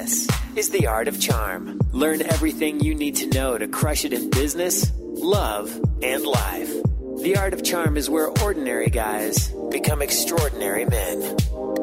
This is The Art of Charm. Learn everything you need to know to crush it in business, love, and life. The Art of Charm is where ordinary guys become extraordinary men.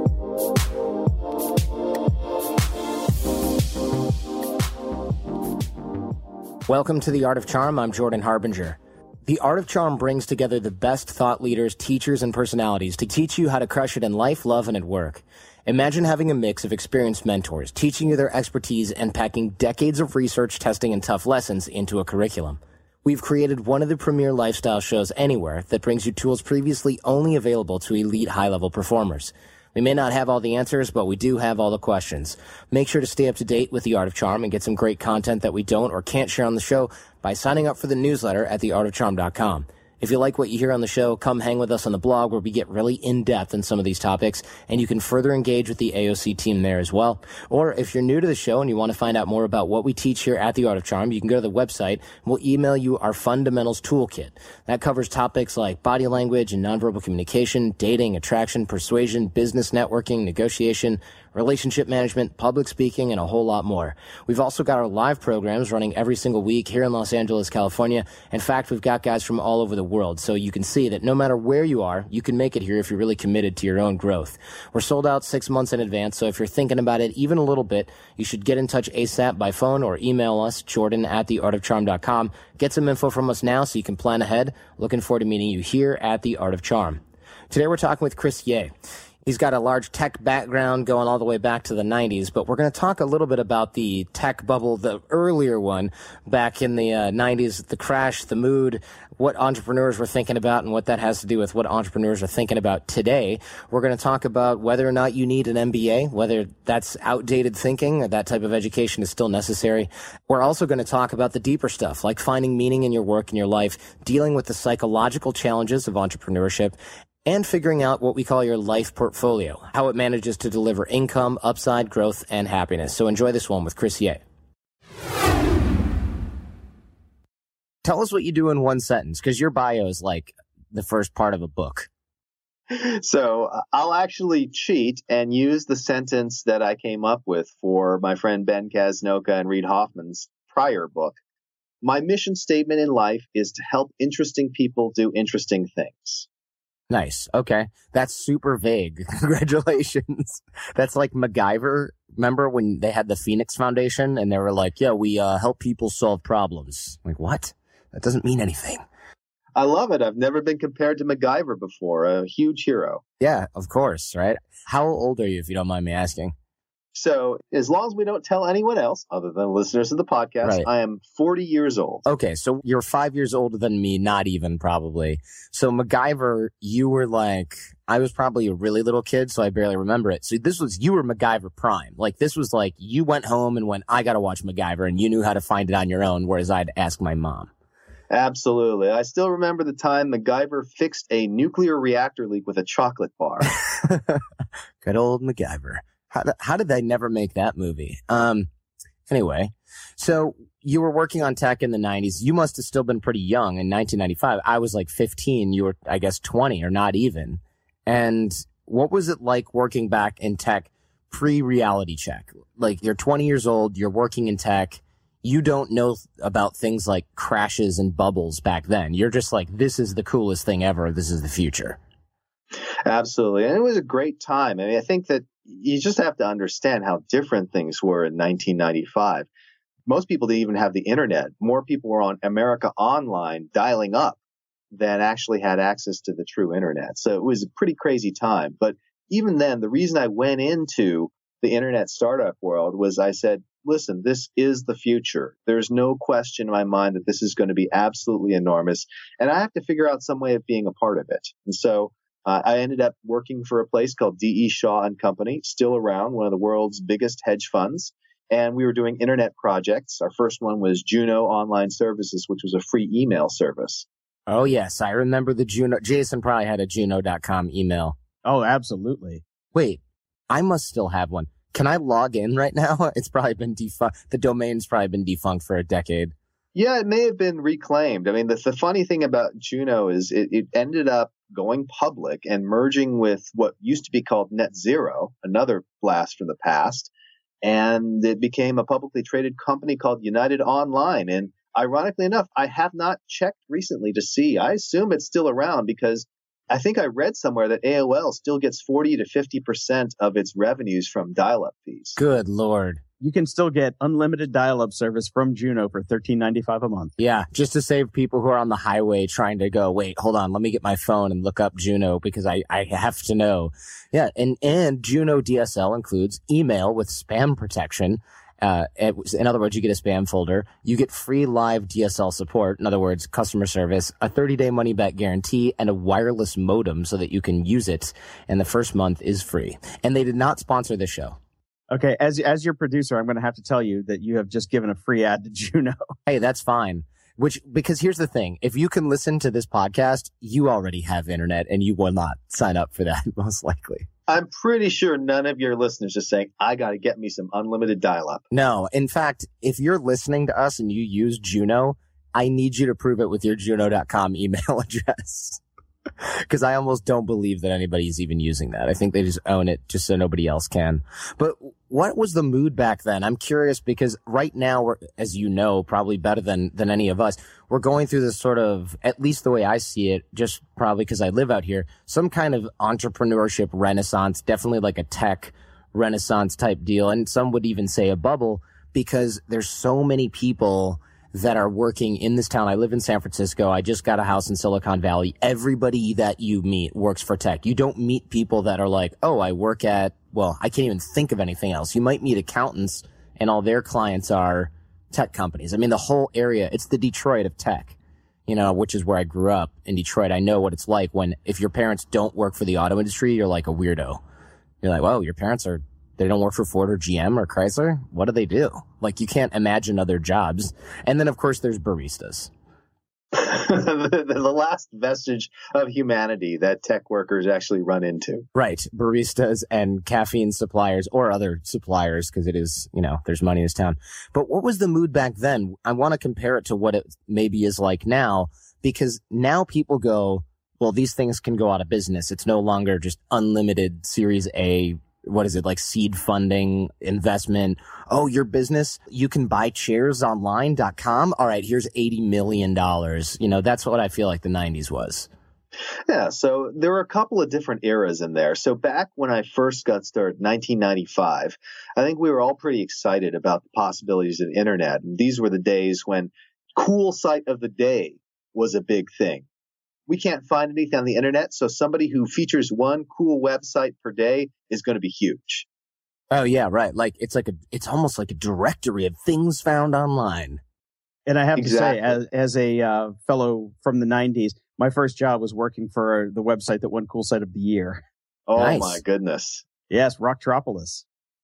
Welcome to The Art of Charm. I'm Jordan Harbinger. The Art of Charm brings together the best thought leaders, teachers, and personalities to teach you how to crush it in life, love, and at work. Imagine having a mix of experienced mentors, teaching you their expertise and packing decades of research, testing, and tough lessons into a curriculum. We've created one of the premier lifestyle shows anywhere that brings you tools previously only available to elite high-level performers. We may not have all the answers, but we do have all the questions. Make sure to stay up to date with The Art of Charm and get some great content that we don't or can't share on the show by signing up for the newsletter at theartofcharm.com. If you like what you hear on the show, come hang with us on the blog where we get really in-depth in some of these topics, and you can further engage with the AOC team there as well. Or if you're new to the show and you want to find out more about what we teach here at The Art of Charm, you can go to the website. We'll email you our Fundamentals Toolkit. That covers topics like body language and nonverbal communication, dating, attraction, persuasion, business networking, negotiation, relationship management, public speaking, and a whole lot more. We've also got our live programs running every single week here in Los Angeles, California. In fact, we've got guys from all over the world, so you can see that no matter where you are, you can make it here if you're really committed to your own growth. We're sold out 6 months in advance, so if you're thinking about it even a little bit, you should get in touch ASAP by phone or email us, jordan@theartofcharm.com. Get some info from us now so you can plan ahead. Looking forward to meeting you here at The Art of Charm. Today we're talking with Chris Ye. He's got a large tech background going all the way back to the 90s, but we're going to talk a little bit about the tech bubble, the earlier one back in the 90s, the crash, the mood, what entrepreneurs were thinking about and what that has to do with what entrepreneurs are thinking about today. We're going to talk about whether or not you need an MBA, whether that's outdated thinking, or that type of education is still necessary. We're also going to talk about the deeper stuff, like finding meaning in your work and your life, dealing with the psychological challenges of entrepreneurship, and figuring out what we call your life portfolio, how it manages to deliver income, upside, growth, and happiness. So enjoy this one with Chris Ye. Tell us what you do in one sentence, because your bio is like the first part of a book. So I'll actually cheat and use the sentence that I came up with for my friend Ben Casnocha and Reid Hoffman's prior book. My mission statement in life is to help interesting people do interesting things. Nice. Okay. That's super vague. Congratulations. That's like MacGyver. Remember when they had the Phoenix Foundation and they were like, yeah, we help people solve problems. Like, what? That doesn't mean anything. I love it. I've never been compared to MacGyver before. A huge hero. Yeah, of course, right? How old are you, if you don't mind me asking? So as long as we don't tell anyone else other than listeners of the podcast, right. I am 40 years old. Okay, so you're 5 years older than me, not even probably. So MacGyver, you were like, I was probably a really little kid, so I barely remember it. So you were MacGyver prime. Like this was like you went home and went, I got to watch MacGyver, and you knew how to find it on your own, whereas I'd ask my mom. Absolutely. I still remember the time MacGyver fixed a nuclear reactor leak with a chocolate bar. Good old MacGyver. How did they never make that movie? Anyway, so you were working on tech in the 90s. You must have still been pretty young in 1995. I was like 15. You were, I guess, 20 or not even. And what was it like working back in tech pre-Reality Check? Like you're 20 years old, you're working in tech. You don't know about things like crashes and bubbles back then. You're just like, this is the coolest thing ever. This is the future. Absolutely. And it was a great time. I mean, I think that you just have to understand how different things were in 1995. Most people didn't even have the internet. More people were on America Online dialing up than actually had access to the true internet. So it was a pretty crazy time. But even then, the reason I went into the internet startup world was I said, listen, this is the future. There's no question in my mind that this is going to be absolutely enormous. And I have to figure out some way of being a part of it. And so I ended up working for a place called D.E. Shaw and Company, still around, one of the world's biggest hedge funds. And we were doing internet projects. Our first one was Juno Online Services, which was a free email service. Oh, yes. I remember the Juno. Jason probably had a Juno.com email. Oh, absolutely. Wait, I must still have one. Can I log in right now? It's probably been defunct. The domain's probably been defunct for a decade. Yeah, it may have been reclaimed. I mean, the funny thing about Juno is it ended up going public and merging with what used to be called Net Zero, another blast from the past. and it became a publicly traded company called United Online. And ironically enough, I have not checked recently to see. I assume it's still around because I think I read somewhere that AOL still gets 40 to 50% of its revenues from dial-up fees. Good Lord. You can still get unlimited dial-up service from Juno for $13.95 a month. Yeah, just to save people who are on the highway trying to go, wait, hold on, let me get my phone and look up Juno because I have to know. Yeah, and Juno DSL includes email with spam protection. In other words, you get a spam folder. You get free live DSL support. In other words, customer service, a 30-day money-back guarantee, and a wireless modem so that you can use it. And the first month is free. And they did not sponsor this show. Okay, as your producer, I'm going to have to tell you that you have just given a free ad to Juno. Hey, that's fine. Because here's the thing. If you can listen to this podcast, you already have internet and you will not sign up for that, most likely. I'm pretty sure none of your listeners are saying, I got to get me some unlimited dial-up. No. In fact, if you're listening to us and you use Juno, I need you to prove it with your Juno.com email address. Because I almost don't believe that anybody's even using that. I think they just own it just so nobody else can. But what was the mood back then? I'm curious because right now, we're, as you know, probably better than any of us, we're going through this sort of, at least the way I see it, just probably because I live out here, some kind of entrepreneurship renaissance, definitely like a tech renaissance type deal. And some would even say a bubble because there's so many people that are working in this town. I live in San Francisco. I just got a house in Silicon Valley. Everybody that you meet works for tech. You don't meet people that are like, oh, I work at, well, I can't even think of anything else. You might meet accountants and all their clients are tech companies. I mean, the whole area, it's the Detroit of tech, you know, which is where I grew up in Detroit. I know what it's like when, if your parents don't work for the auto industry, you're like a weirdo. You're like, well, your parents they don't work for Ford or GM or Chrysler. What do they do? Like, you can't imagine other jobs. And then, of course, there's baristas. the last vestige of humanity that tech workers actually run into. Right. Baristas and caffeine suppliers or other suppliers because it is, you know, there's money in this town. But what was the mood back then? I want to compare it to what it maybe is like now because now people go, well, these things can go out of business. It's no longer just unlimited Series A. What is it, like seed funding, investment? Oh, your business, you can buy chairsonline.com. All right, here's $80 million. You know, that's what I feel like the 90s was. Yeah, so there were a couple of different eras in there. So back when I first got started, 1995, I think we were all pretty excited about the possibilities of the internet. And these were the days when cool site of the day was a big thing. We can't find anything on the internet, so somebody who features one cool website per day is going to be huge. Oh yeah, right. Like it's almost like a directory of things found online. And I have to say, as a fellow from the 90s, my first job was working for the website that won Cool Site of the Year. Oh nice. My goodness! Yes, Rocktropolis.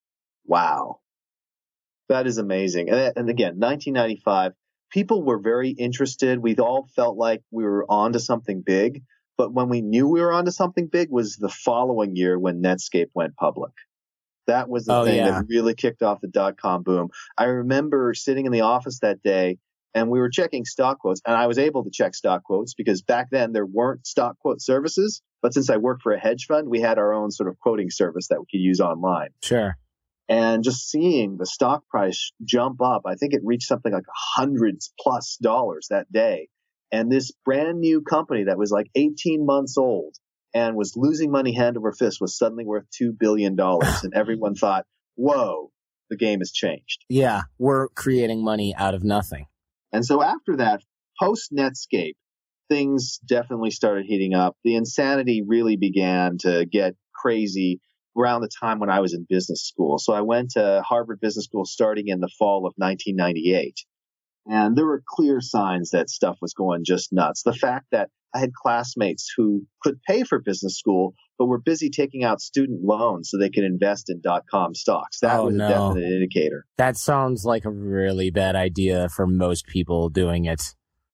Wow, that is amazing. And again, 1995. People were very interested. We all felt like we were onto something big. But when we knew we were onto something big was the following year when Netscape went public. That was the thing that really kicked off the dot-com boom. I remember sitting in the office that day and we were checking stock quotes. And I was able to check stock quotes because back then there weren't stock quote services. But since I worked for a hedge fund, we had our own sort of quoting service that we could use online. Sure. And just seeing the stock price jump up, I think it reached something like $100+ that day. And this brand new company that was like 18 months old and was losing money hand over fist was suddenly worth $2 billion. And everyone thought, whoa, the game has changed. Yeah, we're creating money out of nothing. And so after that, post Netscape, things definitely started heating up. The insanity really began to get crazy around the time when I was in business school. So I went to Harvard Business School starting in the fall of 1998. And there were clear signs that stuff was going just nuts. The fact that I had classmates who could pay for business school, but were busy taking out student loans so they could invest in .com stocks. That was a definite indicator. That sounds like a really bad idea for most people doing it.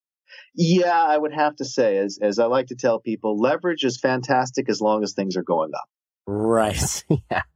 Yeah, I would have to say, as I like to tell people, leverage is fantastic as long as things are going up. Right.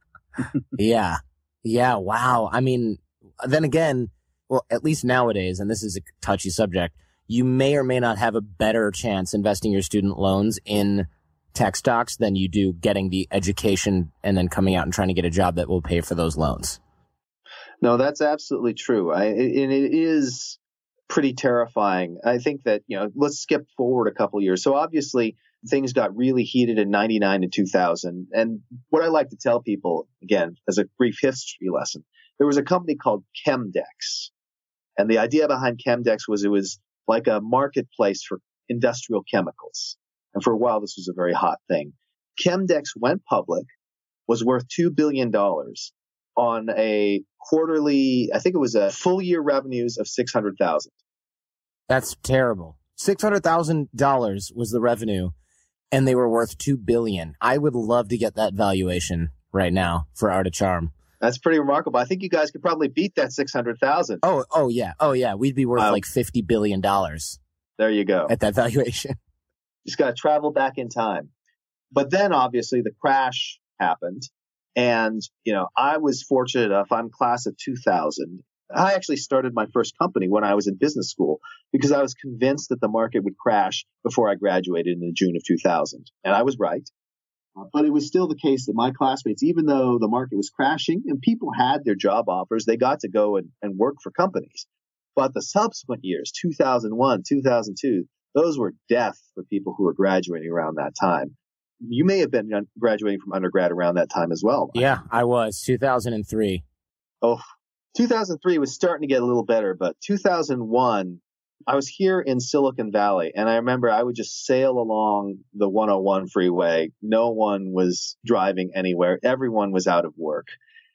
Yeah. Yeah. Wow. I mean, then again, well, at least nowadays, and this is a touchy subject, you may or may not have a better chance investing your student loans in tech stocks than you do getting the education and then coming out and trying to get a job that will pay for those loans. No, that's absolutely true. And it is pretty terrifying. I think that, let's skip forward a couple years. So obviously things got really heated in 99 to 2000. And what I like to tell people, again, as a brief history lesson, there was a company called Chemdex. And the idea behind Chemdex was it was like a marketplace for industrial chemicals. And for a while, this was a very hot thing. Chemdex went public, was worth $2 billion on a quarterly, I think it was a full year revenues of $600,000. That's terrible. $600,000 was the revenue, and they were worth $2 billion. I would love to get that valuation right now for Art of Charm. That's pretty remarkable. I think you guys could probably beat that $600,000. Oh yeah. We'd be worth like $50 billion. There you go. At that valuation. Just got to travel back in time. But then obviously the crash happened. And, I was fortunate enough, I'm class of 2000. I actually started my first company when I was in business school because I was convinced that the market would crash before I graduated in June of 2000. And I was right. But it was still the case that my classmates, even though the market was crashing and people had their job offers, they got to go and work for companies. But the subsequent years, 2001, 2002, those were death for people who were graduating around that time. You may have been graduating from undergrad around that time as well. Yeah, I was. 2003. Oh, 2003 was starting to get a little better, but 2001, I was here in Silicon Valley, and I remember I would just sail along the 101 freeway. No one was driving anywhere. Everyone was out of work.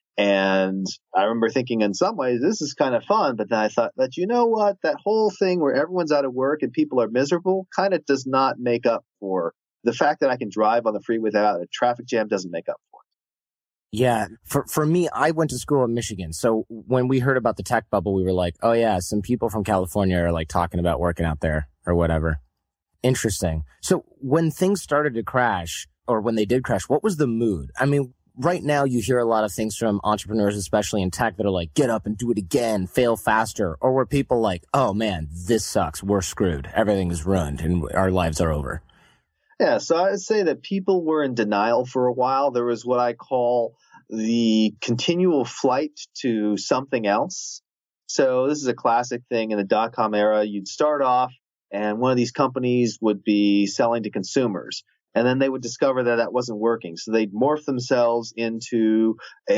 And I remember thinking in some ways, this is kind of fun. But then I thought, but you know what? That whole thing where everyone's out of work and people are miserable kind of does not make up for the fact that I can drive on the freeway without a traffic jam doesn't make up for it. Yeah. For me, I went to school in Michigan. So when we heard about the tech bubble, we were like, oh yeah, some people from California are like talking about working out there or whatever. Interesting. So when things started to crash, or when they did crash, what was the mood? I mean, right now you hear a lot of things from entrepreneurs, especially in tech, that are like, get up and do it again, fail faster. Or were people like, oh man, this sucks. We're screwed. Everything is ruined and our lives are over. Yeah, so I would say that people were in denial for a while. There was what I call the continual flight to something else. So this is a classic thing in the dot-com era. You'd start off and one of these companies would be selling to consumers. And then they would discover that that wasn't working. So they'd morph themselves into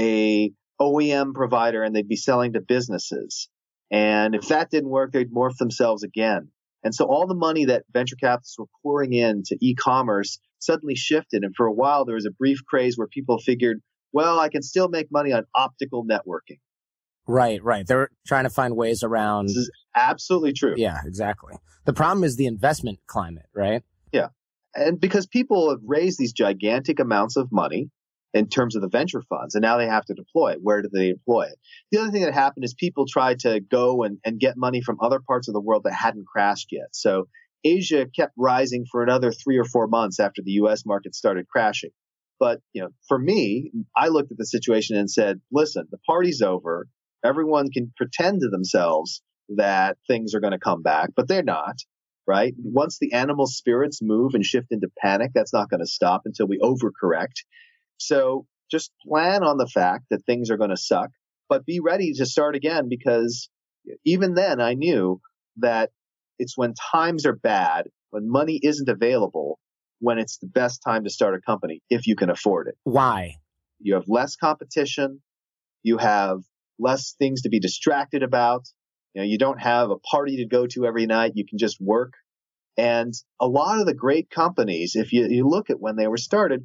a OEM provider and they'd be selling to businesses. And if that didn't work, they'd morph themselves again. And so all the money that venture capitalists were pouring into e-commerce suddenly shifted. And for a while, there was a brief craze where people figured, well, I can still make money on optical networking. Right. They're trying to find ways around. This is absolutely true. Yeah, exactly. The problem is the investment climate, right? Yeah. And because people have raised these gigantic amounts of money in terms of the venture funds, and now they have to deploy it. Where do they deploy it? The other thing that happened is people tried to go and get money from other parts of the world that hadn't crashed yet. So Asia kept rising for another 3 or 4 months after the U.S. market started crashing. But, for me, I looked at the situation and said, listen, the party's over. Everyone can pretend to themselves that things are going to come back, but they're not. Right? Once the animal spirits move and shift into panic, that's not going to stop until we overcorrect. So just plan on the fact that things are going to suck, but be ready to start again, because even then I knew that it's when times are bad, when money isn't available, when it's the best time to start a company, if you can afford it. Why? You have less competition. You have less things to be distracted about. You don't have a party to go to every night. You can just work. And a lot of the great companies, if you look at when they were started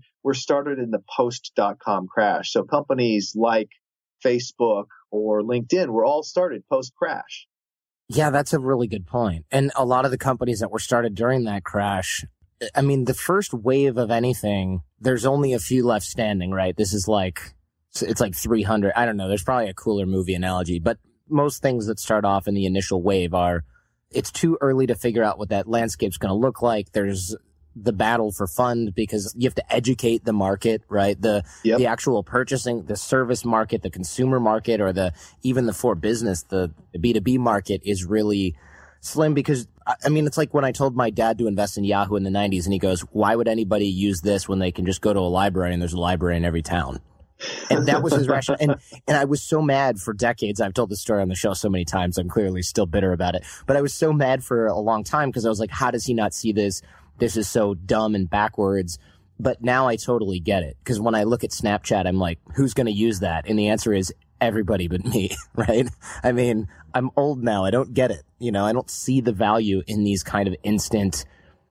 in the post.com crash. So companies like Facebook or LinkedIn were all started post-crash. Yeah, that's a really good point. And a lot of the companies that were started during that crash, I mean, the first wave of anything, there's only a few left standing, right? This is it's like 300. I don't know. There's probably a cooler movie analogy, but most things that start off in the initial wave it's too early to figure out what that landscape's going to look like. There's the battle for fund because you have to educate the market, right? The actual purchasing, the service market, the consumer market, or even the for business, the B2B market is really slim because, I mean, it's like when I told my dad to invest in Yahoo in the 90s and he goes, why would anybody use this when they can just go to a library and there's a library in every town? And that was his rationale. And I was so mad for decades. I've told the story on the show so many times. I'm clearly still bitter about it. But I was so mad for a long time because I was like, how does he not see this? This is so dumb and backwards. But now I totally get it. Because when I look at Snapchat, I'm like, who's going to use that? And the answer is everybody but me, right? I mean, I'm old now. I don't get it. You know, I don't see the value in these kind of instant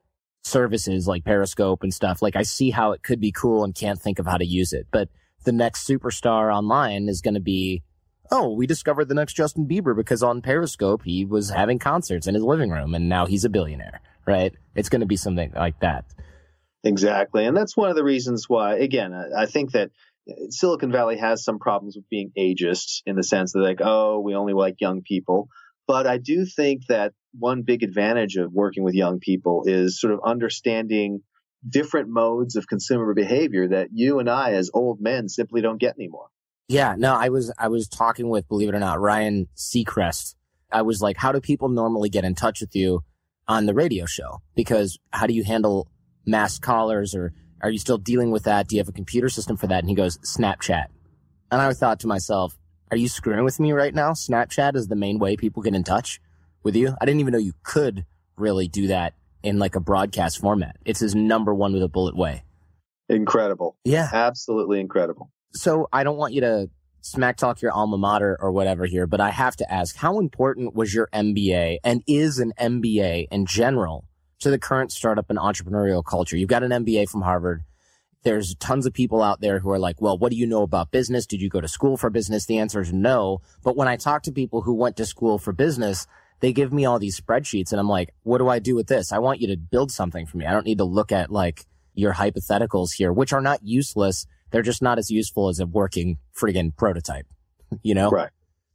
services like Periscope and stuff. Like, I see how it could be cool and can't think of how to use it. But the next superstar online is going to be, oh, we discovered the next Justin Bieber because on Periscope he was having concerts in his living room and now he's a billionaire, right? It's going to be something like that. Exactly. And that's one of the reasons why, again, I think that Silicon Valley has some problems with being ageist in the sense that, like, oh, we only like young people. But I do think that one big advantage of working with young people is sort of understanding different modes of consumer behavior that you and I as old men simply don't get anymore. Yeah, no, I was talking with, believe it or not, Ryan Seacrest. I was like, how do people normally get in touch with you on the radio show? Because how do you handle mass callers, or are you still dealing with that? Do you have a computer system for that? And he goes, Snapchat. And I thought to myself, are you screwing with me right now? Snapchat is the main way people get in touch with you. I didn't even know you could really do that in like a broadcast format. It's his number one with a bullet way. Incredible. Yeah. Absolutely incredible. So I don't want you to smack talk your alma mater or whatever here, but I have to ask, how important was your MBA and is an MBA in general to the current startup and entrepreneurial culture? You've got an MBA from Harvard. There's tons of people out there who are like, well, what do you know about business? Did you go to school for business? The answer is no. But when I talk to people who went to school for business, they give me all these spreadsheets and I'm like, what do I do with this? I want you to build something for me. I don't need to look at like your hypotheticals here, which are not useless. They're just not as useful as a working friggin' prototype, you know? Right.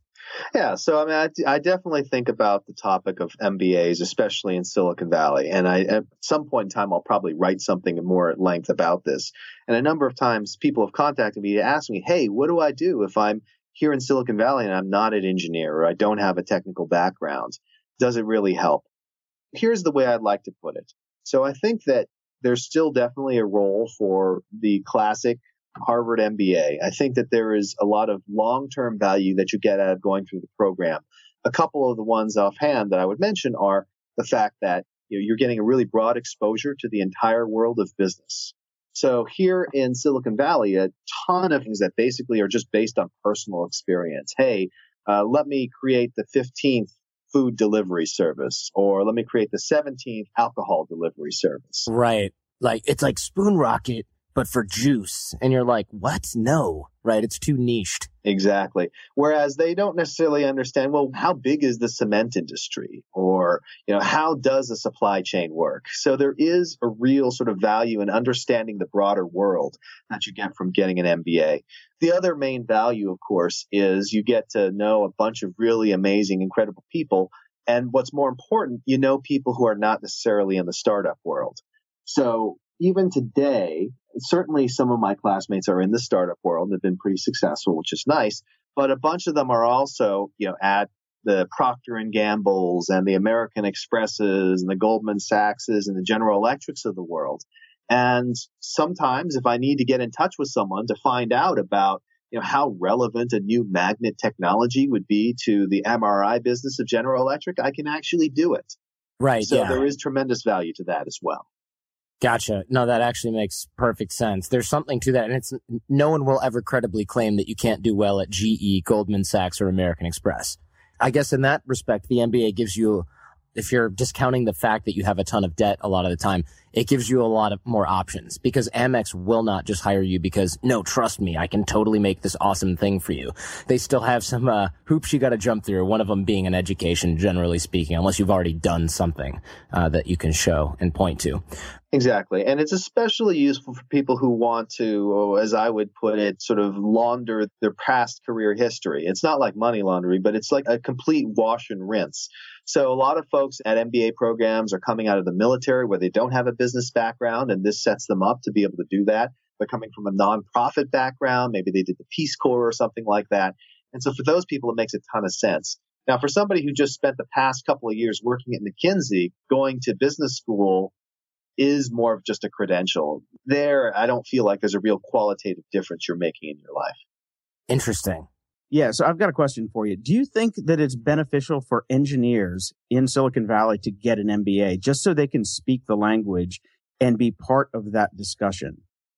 Yeah. So, I mean, I definitely think about the topic of MBAs, especially in Silicon Valley. And at some point in time, I'll probably write something more at length about this. And a number of times people have contacted me to ask me, hey, what do I do if I'm here in Silicon Valley and I'm not an engineer or I don't have a technical background? Does it really help? Here's the way I'd like to put it. So I think that there's still definitely a role for the classic Harvard MBA. I think that there is a lot of long-term value that you get out of going through the program. A couple of the ones offhand that I would mention are the fact that you're getting a really broad exposure to the entire world of business. So here in Silicon Valley, a ton of things that basically are just based on personal experience. Hey, let me create the 15th food delivery service, or let me create the 17th alcohol delivery service. Right. Like, it's like Spoon Rocket, but for juice. And you're like, what? No, right? It's too niched. Exactly. Whereas they don't necessarily understand, well, how big is the cement industry? Or, how does a supply chain work? So there is a real sort of value in understanding the broader world that you get from getting an MBA. The other main value, of course, is you get to know a bunch of really amazing, incredible people. And what's more important, people who are not necessarily in the startup world. So even today, certainly some of my classmates are in the startup world and have been pretty successful, which is nice. But a bunch of them are also, at the Procter & Gamble's and the American Expresses and the Goldman Sachs's and the General Electrics of the world. And sometimes if I need to get in touch with someone to find out about, how relevant a new magnet technology would be to the MRI business of General Electric, I can actually do it. Right. So there is tremendous value to that as well. Gotcha. No, that actually makes perfect sense. There's something to that. And it's no one will ever credibly claim that you can't do well at GE, Goldman Sachs, or American Express. I guess in that respect, the MBA gives you, if you're discounting the fact that you have a ton of debt a lot of the time, it gives you a lot of more options because Amex will not just hire you because, no, trust me, I can totally make this awesome thing for you. They still have some hoops you got to jump through, one of them being an education, generally speaking, unless you've already done something that you can show and point to. Exactly. And it's especially useful for people who want to, as I would put it, sort of launder their past career history. It's not like money laundering, but it's like a complete wash and rinse. So a lot of folks at MBA programs are coming out of the military where they don't have a business background, and this sets them up to be able to do that. They're coming from a nonprofit background. Maybe they did the Peace Corps or something like that. And so for those people, it makes a ton of sense. Now, for somebody who just spent the past couple of years working at McKinsey, going to business school is more of just a credential. There, I don't feel like there's a real qualitative difference you're making in your life. Interesting. Yeah, so I've got a question for you. Do you think that it's beneficial for engineers in Silicon Valley to get an MBA just so they can speak the language and be part of that discussion?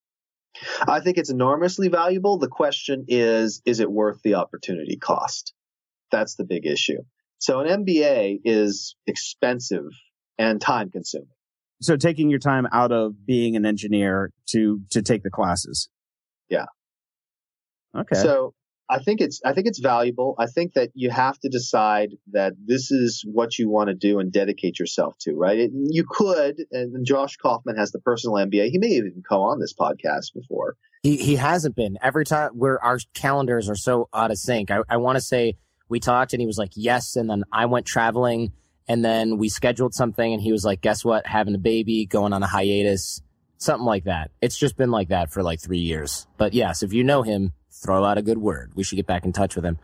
I think it's enormously valuable. The question is it worth the opportunity cost? That's the big issue. So an MBA is expensive and time consuming. So taking your time out of being an engineer to take the classes. Yeah. Okay. So I think it's valuable. I think that you have to decide that this is what you want to do and dedicate yourself to, right? You could, and Josh Kaufman has the personal MBA. He may even come on this podcast before. He hasn't been. Every time our calendars are so out of sync. I want to say we talked and he was like, yes. And then I went traveling and then we scheduled something and he was like, guess what? Having a baby, going on a hiatus, something like that. It's just been like that for like 3 years. But yes, if you know him, throw out a good word. We should get back in touch with him.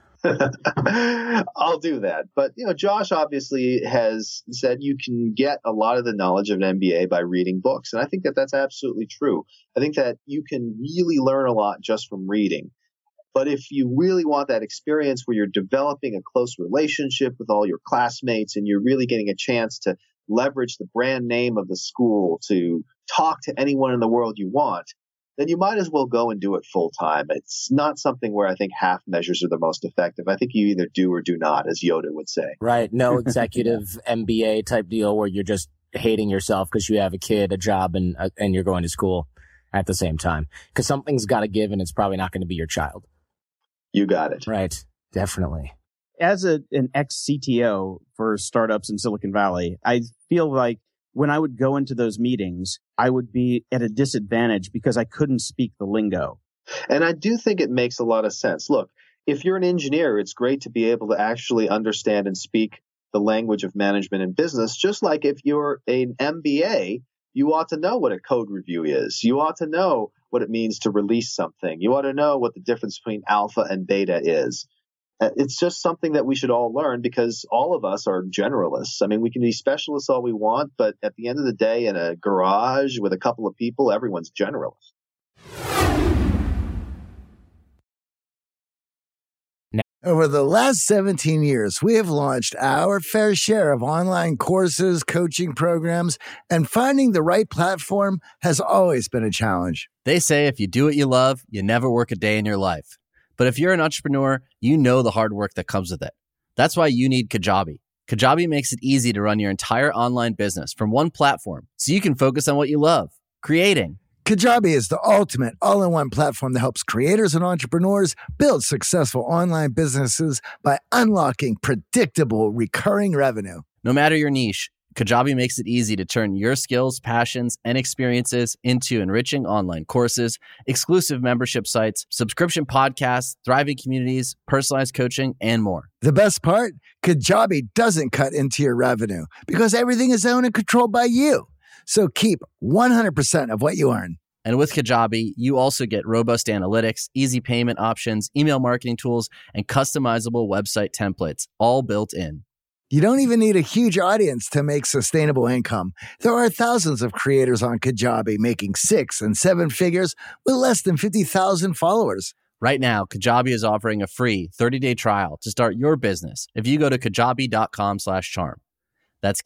I'll do that. But, Josh obviously has said you can get a lot of the knowledge of an MBA by reading books. And I think that that's absolutely true. I think that you can really learn a lot just from reading. But if you really want that experience where you're developing a close relationship with all your classmates and you're really getting a chance to leverage the brand name of the school to talk to anyone in the world you want, then you might as well go and do it full time. It's not something where I think half measures are the most effective. I think you either do or do not, as Yoda would say. Right. No executive MBA type deal where you're just hating yourself because you have a kid, a job, and you're going to school at the same time. Because something's got to give, and it's probably not going to be your child. You got it. Right. Definitely. As an ex-CTO for startups in Silicon Valley, I feel like when I would go into those meetings, I would be at a disadvantage because I couldn't speak the lingo. And I do think it makes a lot of sense. Look, if you're an engineer, it's great to be able to actually understand and speak the language of management and business. Just like if you're an MBA, you ought to know what a code review is. You ought to know what it means to release something. You ought to know what the difference between alpha and beta is. It's just something that we should all learn because all of us are generalists. I mean, we can be specialists all we want, but at the end of the day, in a garage with a couple of people, everyone's generalist. Over the last 17 years, we have launched our fair share of online courses, coaching programs, and finding the right platform has always been a challenge. They say if you do what you love, you never work a day in your life. But if you're an entrepreneur, you know the hard work that comes with it. That's why you need Kajabi. Kajabi makes it easy to run your entire online business from one platform so you can focus on what you love, creating. Kajabi is the ultimate all-in-one platform that helps creators and entrepreneurs build successful online businesses by unlocking predictable, recurring revenue. No matter your niche, Kajabi makes it easy to turn your skills, passions, and experiences into enriching online courses, exclusive membership sites, subscription podcasts, thriving communities, personalized coaching, and more. The best part? Kajabi doesn't cut into your revenue because everything is owned and controlled by you. So keep 100% of what you earn. And with Kajabi, you also get robust analytics, easy payment options, email marketing tools, and customizable website templates, all built in. You don't even need a huge audience to make sustainable income. There are thousands of creators on Kajabi making 6 and 7 figures with less than 50,000 followers. Right now, Kajabi is offering a free 30-day trial to start your business if you go to kajabi.com/charm. That's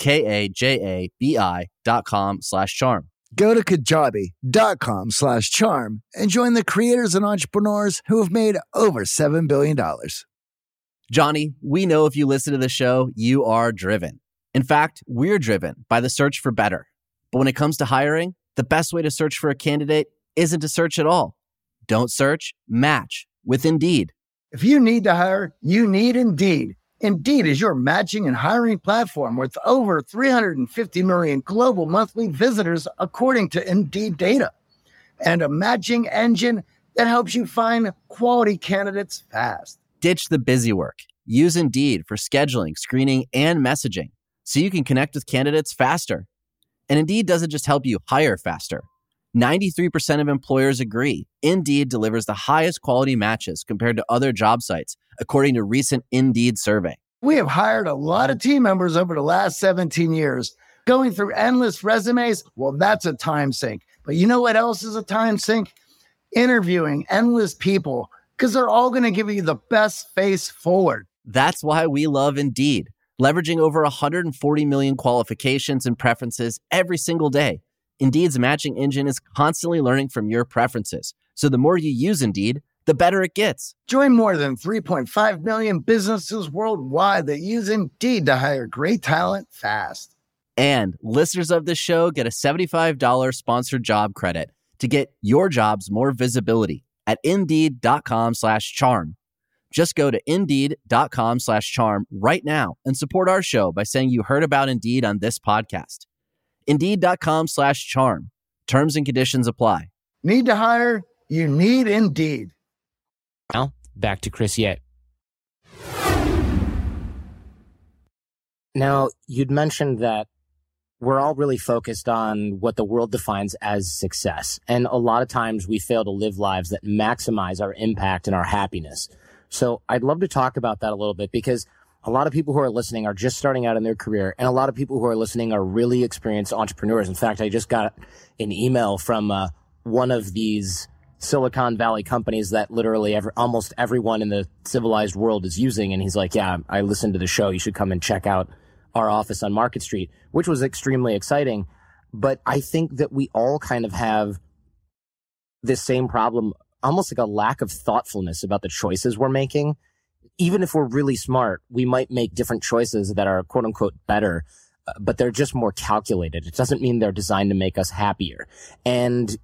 KAJABI.com/charm. Go to kajabi.com/charm and join the creators and entrepreneurs who have made over $7 billion. Johnny, we know if you listen to the show, you are driven. In fact, we're driven by the search for better. But when it comes to hiring, the best way to search for a candidate isn't to search at all. Don't search, match with Indeed. If you need to hire, you need Indeed. Indeed is your matching and hiring platform with over 350 million global monthly visitors, according to Indeed data, and a matching engine that helps you find quality candidates fast. Ditch the busy work. Use Indeed for scheduling, screening, and messaging so you can connect with candidates faster. And Indeed doesn't just help you hire faster. 93% of employers agree Indeed delivers the highest quality matches compared to other job sites, according to recent Indeed survey. We have hired a lot of team members over the last 17 years, Going through endless resumes, well, that's a time sink. But you know what else is a time sink? Interviewing endless people, because they're all going to give you the best face forward. That's why we love Indeed, leveraging over 140 million qualifications and preferences every single day. Indeed's matching engine is constantly learning from your preferences. So the more you use Indeed, the better it gets. Join more than 3.5 million businesses worldwide that use Indeed to hire great talent fast. And listeners of this show get a $75 sponsored job credit to get your jobs more visibility at Indeed.com/charm. Just go to Indeed.com/charm right now and support our show by saying you heard about Indeed on this podcast. Indeed.com/charm. Terms and conditions apply. Need to hire? You need Indeed. Now, back to Chris Yeh. Now, you'd mentioned that we're all really focused on what the world defines as success. And a lot of times we fail to live lives that maximize our impact and our happiness. So I'd love to talk about that a little bit, because a lot of people who are listening are just starting out in their career, and a lot of people who are listening are really experienced entrepreneurs. In fact, I just got an email from one of these Silicon Valley companies that literally almost everyone in the civilized world is using. And he's like, yeah, I listened to the show. You should come and check out our office on Market Street, which was extremely exciting. But I think that we all kind of have this same problem, almost like a lack of thoughtfulness about the choices we're making. Even if we're really smart, we might make different choices that are quote unquote better, but they're just more calculated. It doesn't mean they're designed to make us happier. And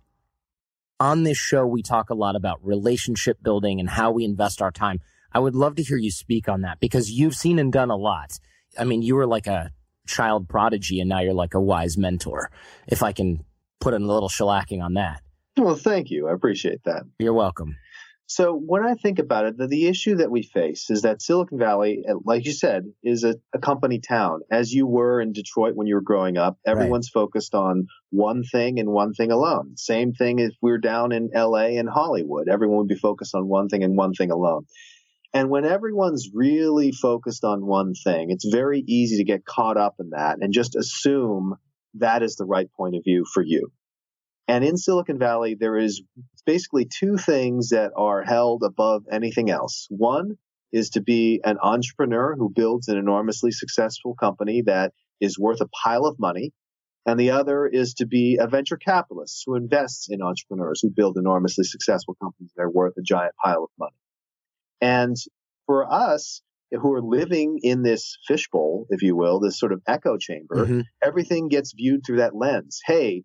on this show, we talk a lot about relationship building and how we invest our time. I would love to hear you speak on that, because you've seen and done a lot. I mean, you were like a child prodigy, and now you're like a wise mentor, if I can put in a little shellacking on that. Well, thank you. I appreciate that. You're welcome. So when I think about it, the issue that we face is that Silicon Valley, like you said, is a company town. As you were in Detroit when you were growing up, everyone's focused on one thing and one thing alone. Same thing if we were down in LA and Hollywood. Everyone would be focused on one thing and one thing alone. And when everyone's really focused on one thing, it's very easy to get caught up in that and just assume that is the right point of view for you. And in Silicon Valley, there is basically two things that are held above anything else. One is to be an entrepreneur who builds an enormously successful company that is worth a pile of money. And the other is to be a venture capitalist who invests in entrepreneurs who build enormously successful companies that are worth a giant pile of money. And for us who are living in this fishbowl, if you will, this sort of echo chamber, everything gets viewed through that lens. Hey,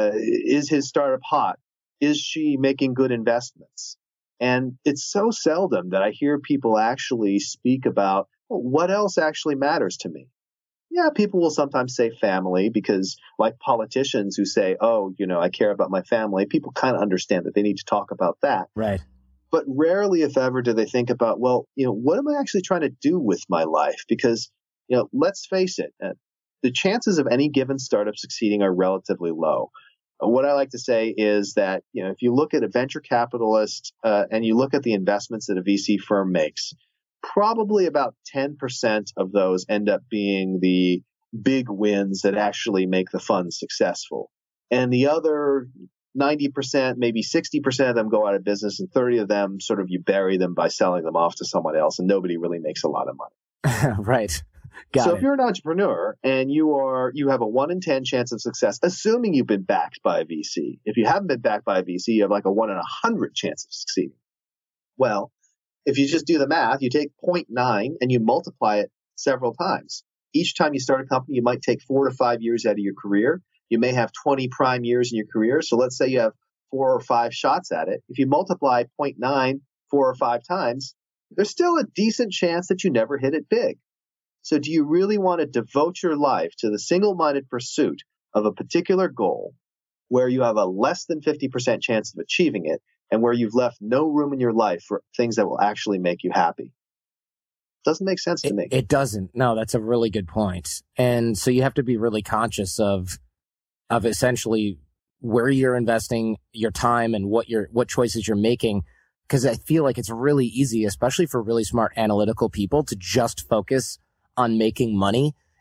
is his startup hot? Is she making good investments? And it's so seldom that I hear people actually speak about, well, what else actually matters to me. Yeah, people will sometimes say family, because like politicians who say, oh, I care about my family, people kind of understand that they need to talk about that. Right. But rarely, if ever, do they think about, well, what am I actually trying to do with my life? Because, let's face it, the chances of any given startup succeeding are relatively low. What I like to say is that, if you look at a venture capitalist and you look at the investments that a VC firm makes, probably about 10% of those end up being the big wins that actually make the fund successful. And the other 90%, maybe 60% of them go out of business, and 30 of them sort of you bury them by selling them off to someone else, and nobody really makes a lot of money. Right. So if you're an entrepreneur and you have a 1 in 10 chance of success, assuming you've been backed by a VC. If you haven't been backed by a VC, you have like a 1 in 100 chance of succeeding. Well, if you just do the math, you take 0.9 and you multiply it several times. Each time you start a company, you might take 4 to 5 years out of your career. You may have 20 prime years in your career. So let's say you have 4 or 5 shots at it. If you multiply 0.9 4 or 5 times, there's still a decent chance that you never hit it big. So do you really want to devote your life to the single-minded pursuit of a particular goal where you have a less than 50% chance of achieving it, and where you've left no room in your life for things that will actually make you happy? Doesn't make sense to me. It doesn't. No, that's a really good point. And so you have to be really conscious of essentially where you're investing your time and what choices you're making. Because I feel like it's really easy, especially for really smart analytical people, to just focus on making money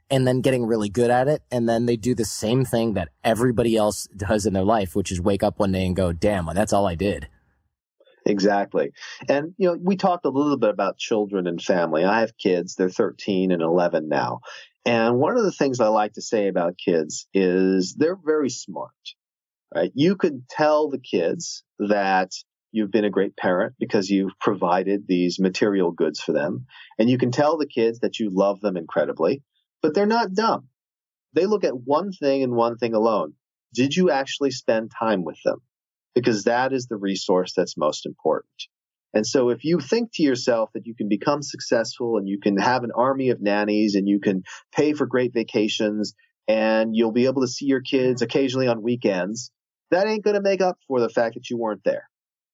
and then getting really good at it. And then they do the same thing that everybody else does in their life, which is wake up one day and go, damn, that's all I did. Exactly. And, we talked a little bit about children and family. I have kids. They're 13 and 11 now. And one of the things I like to say about kids is they're very smart, right? You can tell the kids that you've been a great parent because you've provided these material goods for them. And you can tell the kids that you love them incredibly, but they're not dumb. They look at one thing and one thing alone. Did you actually spend time with them? Because that is the resource that's most important. And so if you think to yourself that you can become successful and you can have an army of nannies and you can pay for great vacations and you'll be able to see your kids occasionally on weekends, that ain't going to make up for the fact that you weren't there.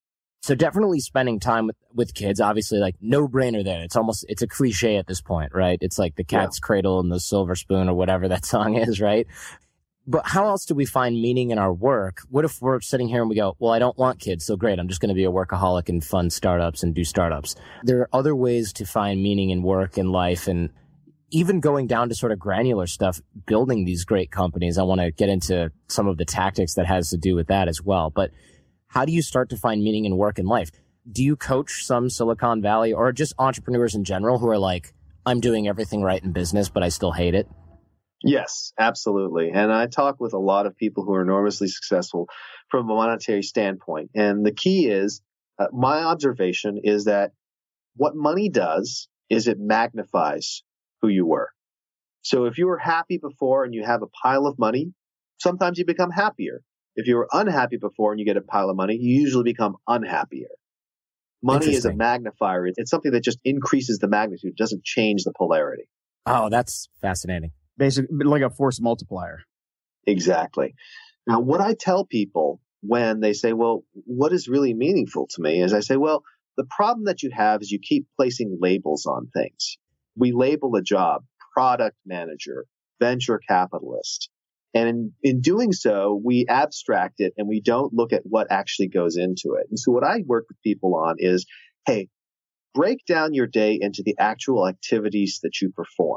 So definitely spending time with kids, obviously, like no brainer there. It's a cliche at this point, right? It's like the cat's cradle and the silver spoon or whatever that song is, right? But how else do we find meaning in our work? What if we're sitting here and we go, well, I don't want kids, so great, I'm just going to be a workaholic and fund startups and do startups. There are other ways to find meaning in work and life, and even going down to sort of granular stuff, building these great companies. I want to get into some of the tactics that has to do with that as well. But how do you start to find meaning in work and life? Do you coach some Silicon Valley or just entrepreneurs in general who are like, I'm doing everything right in business, but I still hate it? Yes, absolutely. And I talk with a lot of people who are enormously successful from a monetary standpoint. And the key is, my observation is that what money does is it magnifies who you were. So if you were happy before and you have a pile of money, sometimes you become happier. If you were unhappy before and you get a pile of money, you usually become unhappier. Money is a magnifier. It's something that just increases the magnitude. It doesn't change the polarity. Oh, that's fascinating. Basically, like a force multiplier. Exactly. Now, what I tell people when they say, well, what is really meaningful to me is I say, well, the problem that you have is you keep placing labels on things. We label a job, product manager, venture capitalist. And in doing so, we abstract it and we don't look at what actually goes into it. And so what I work with people on is, hey, break down your day into the actual activities that you perform.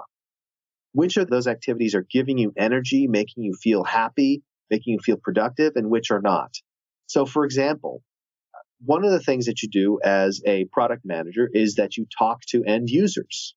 Which of those activities are giving you energy, making you feel happy, making you feel productive, and which are not? So, for example, one of the things that you do as a product manager is that you talk to end users.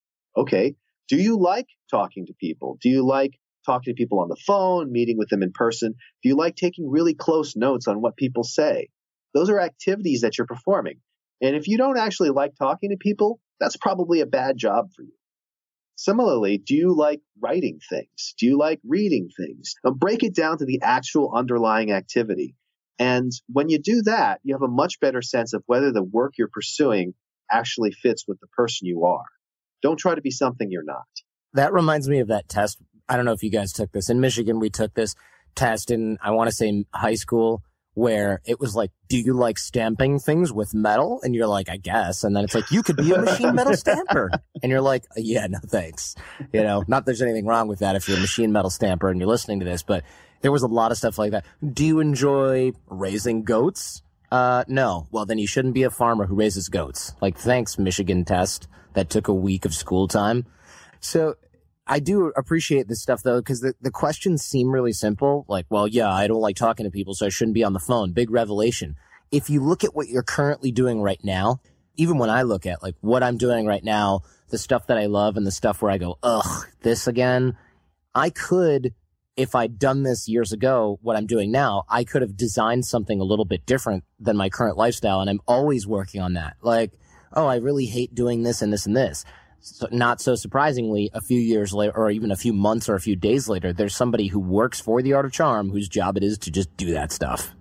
Okay, do you like talking to people? Do you like talking to people on the phone, meeting with them in person? Do you like taking really close notes on what people say? Those are activities that you're performing. And if you don't actually like talking to people, that's probably a bad job for you. Similarly, do you like writing things? Do you like reading things? Now, break it down to the actual underlying activity. And when you do that, you have a much better sense of whether the work you're pursuing actually fits with the person you are. Don't try to be something you're not. That reminds me of that test. I don't know if you guys took this. In Michigan, we took this test in, I want to say, high school, where it was like, do you like stamping things with metal? And you're like, I guess. And then it's like, you could be a machine metal stamper. And you're like, yeah, no thanks. Not that there's anything wrong with that if you're a machine metal stamper and you're listening to this, but there was a lot of stuff like that. Do you enjoy raising goats? No. Well, then you shouldn't be a farmer who raises goats. Like, thanks, Michigan test. That took a week of school time. So I do appreciate this stuff, though, because the questions seem really simple. Like, well, yeah, I don't like talking to people, so I shouldn't be on the phone. Big revelation. If you look at what you're currently doing right now, even when I look at like what I'm doing right now, the stuff that I love and the stuff where I go, ugh, this again, I could, if I'd done this years ago, what I'm doing now, I could have designed something a little bit different than my current lifestyle. And I'm always working on that. Like, oh, I really hate doing this and this and this. So not so surprisingly, a few years later, or even a few months or a few days later, there's somebody who works for The Art of Charm whose job it is to just do that stuff.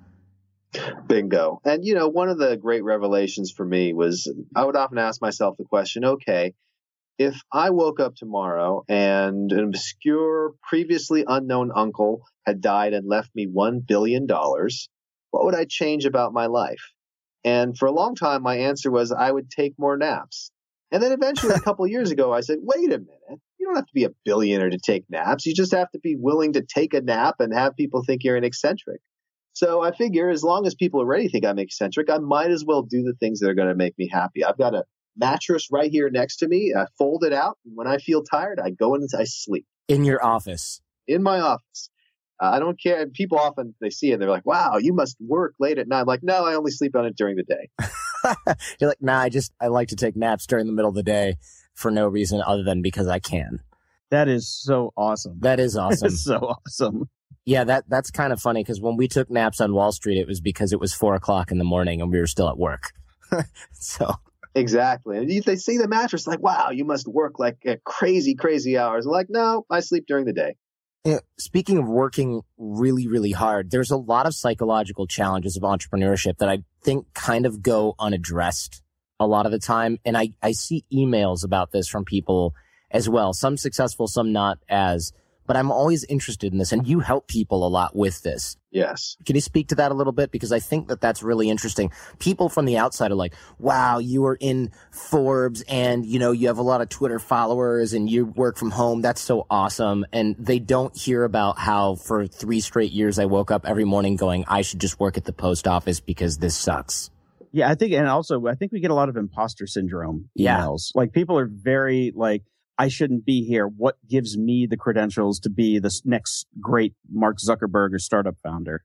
Bingo. And, one of the great revelations for me was I would often ask myself the question, okay, if I woke up tomorrow and an obscure, previously unknown uncle had died and left me $1 billion, what would I change about my life? And for a long time, my answer was I would take more naps. And then eventually, a couple of years ago, I said, wait a minute. You don't have to be a billionaire to take naps. You just have to be willing to take a nap and have people think you're an eccentric. So I figure as long as people already think I'm eccentric, I might as well do the things that are going to make me happy. I've got a mattress right here next to me. I fold it out. And when I feel tired, I go in and I sleep. In your office? In my office. I don't care. People often, they see it, they're like, wow, you must work late at night. I'm like, no, I only sleep on it during the day. You're like, nah, I like to take naps during the middle of the day for no reason other than because I can. That is so awesome. That is awesome. That's so awesome. Yeah, that's kind of funny because when we took naps on Wall Street, it was because it was 4:00 in the morning and we were still at work. So exactly. And they see the mattress like, wow, you must work like crazy, crazy hours. I'm like, no, I sleep during the day. Yeah, speaking of working really, really hard, there's a lot of psychological challenges of entrepreneurship that I think kind of go unaddressed a lot of the time. And I see emails about this from people as well, some successful, some not as, but I'm always interested in this. And you help people a lot with this. Yes. Can you speak to that a little bit? Because I think that that's really interesting. People from the outside are like, wow, you are in Forbes and, you have a lot of Twitter followers and you work from home. That's so awesome. And they don't hear about how for 3 straight years I woke up every morning going, I should just work at the post office because this sucks. Yeah, I think we get a lot of imposter syndrome emails. Like people are very like, I shouldn't be here. What gives me the credentials to be the next great Mark Zuckerberg or startup founder?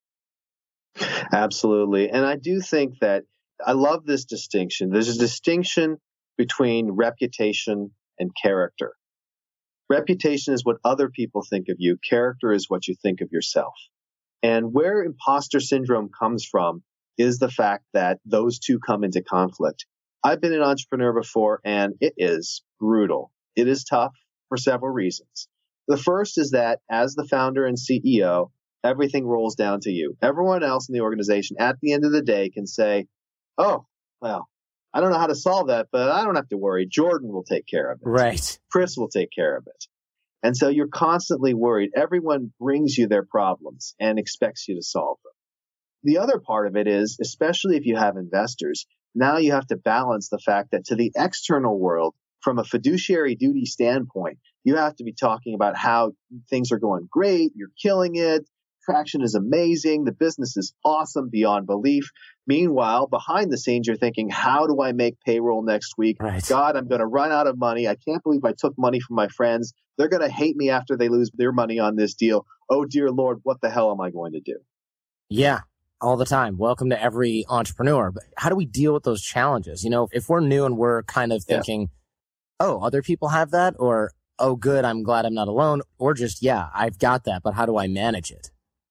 Absolutely. And I do think that I love this distinction. There's a distinction between reputation and character. Reputation is what other people think of you. Character is what you think of yourself. And where imposter syndrome comes from is the fact that those two come into conflict. I've been an entrepreneur before, and it is brutal. It is tough for several reasons. The first is that as the founder and CEO, everything rolls down to you. Everyone else in the organization at the end of the day can say, oh, well, I don't know how to solve that, but I don't have to worry. Jordan will take care of it. Right. Chris will take care of it. And so you're constantly worried. Everyone brings you their problems and expects you to solve them. The other part of it is, especially if you have investors, now you have to balance the fact that to the external world, from a fiduciary duty standpoint, you have to be talking about how things are going great, you're killing it, traction is amazing, the business is awesome beyond belief. Meanwhile, behind the scenes, you're thinking, how do I make payroll next week? Right. God, I'm going to run out of money. I can't believe I took money from my friends. They're going to hate me after they lose their money on this deal. Oh, dear Lord, what the hell am I going to do? Yeah. All the time. Welcome to every entrepreneur. But how do we deal with those challenges? If we're new and we're kind of thinking, oh, other people have that, or, oh, good, I'm glad I'm not alone, or just, yeah, I've got that, but how do I manage it?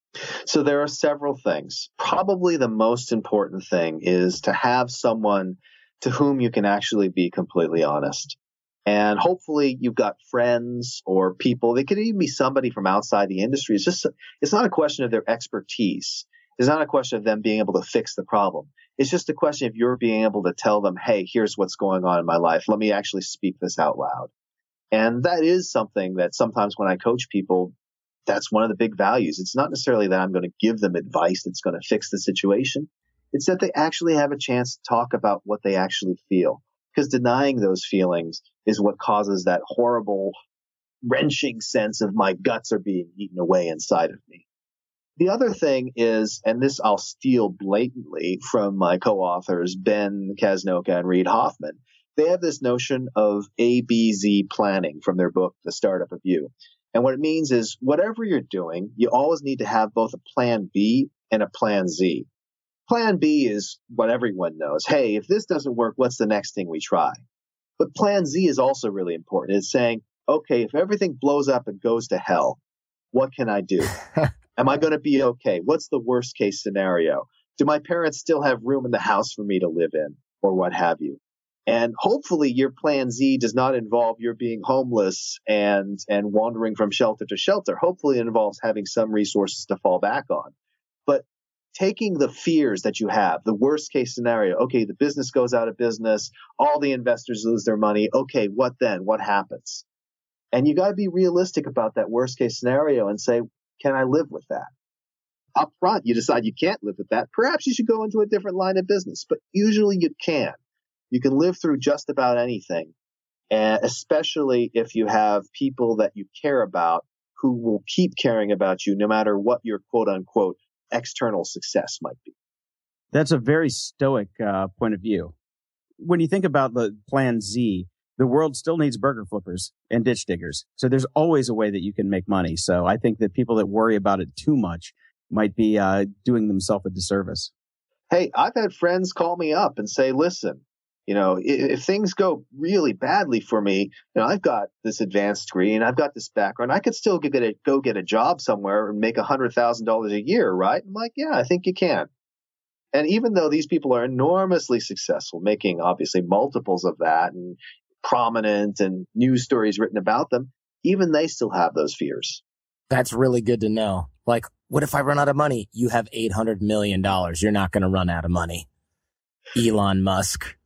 So there are several things. Probably the most important thing is to have someone to whom you can actually be completely honest. And hopefully you've got friends or people. They could even be somebody from outside the industry. It's not a question of their expertise. It's not a question of them being able to fix the problem. It's just a question of you're being able to tell them, hey, here's what's going on in my life. Let me actually speak this out loud. And that is something that sometimes when I coach people, that's one of the big values. It's not necessarily that I'm going to give them advice that's going to fix the situation. It's that they actually have a chance to talk about what they actually feel. Because denying those feelings is what causes that horrible, wrenching sense of my guts are being eaten away inside of me. The other thing is, and this I'll steal blatantly from my co-authors, Ben Casnocha and Reid Hoffman, they have this notion of ABZ planning from their book, The Startup of You. And what it means is whatever you're doing, you always need to have both a plan B and a plan Z. Plan B is what everyone knows. Hey, if this doesn't work, what's the next thing we try? But plan Z is also really important. It's saying, okay, if everything blows up and goes to hell, what can I do? Am I going to be okay? What's the worst case scenario? Do my parents still have room in the house for me to live in, or what have you? And hopefully your plan Z does not involve your being homeless and wandering from shelter to shelter. Hopefully it involves having some resources to fall back on. But taking the fears that you have, the worst case scenario, okay, the business goes out of business, all the investors lose their money. Okay, what then? What happens? And you got to be realistic about that worst case scenario and say, can I live with that? Up front, you decide you can't live with that. Perhaps you should go into a different line of business, but usually you can. You can live through just about anything, and especially if you have people that you care about who will keep caring about you no matter what your quote unquote external success might be. That's a very stoic point of view. When you think about the plan Z, the world still needs burger flippers and ditch diggers. So there's always a way that you can make money. So I think that people that worry about it too much might be doing themselves a disservice. Hey, I've had friends call me up and say, listen, if things go really badly for me, I've got this advanced degree and I've got this background. I could still go get a job somewhere and make $100,000 a year, right? I'm like, yeah, I think you can. And even though these people are enormously successful, making obviously multiples of that and prominent and news stories written about them, even they still have those fears. That's really good to know. Like, what if I run out of money? You have $800 million. You're not going to run out of money. Elon Musk.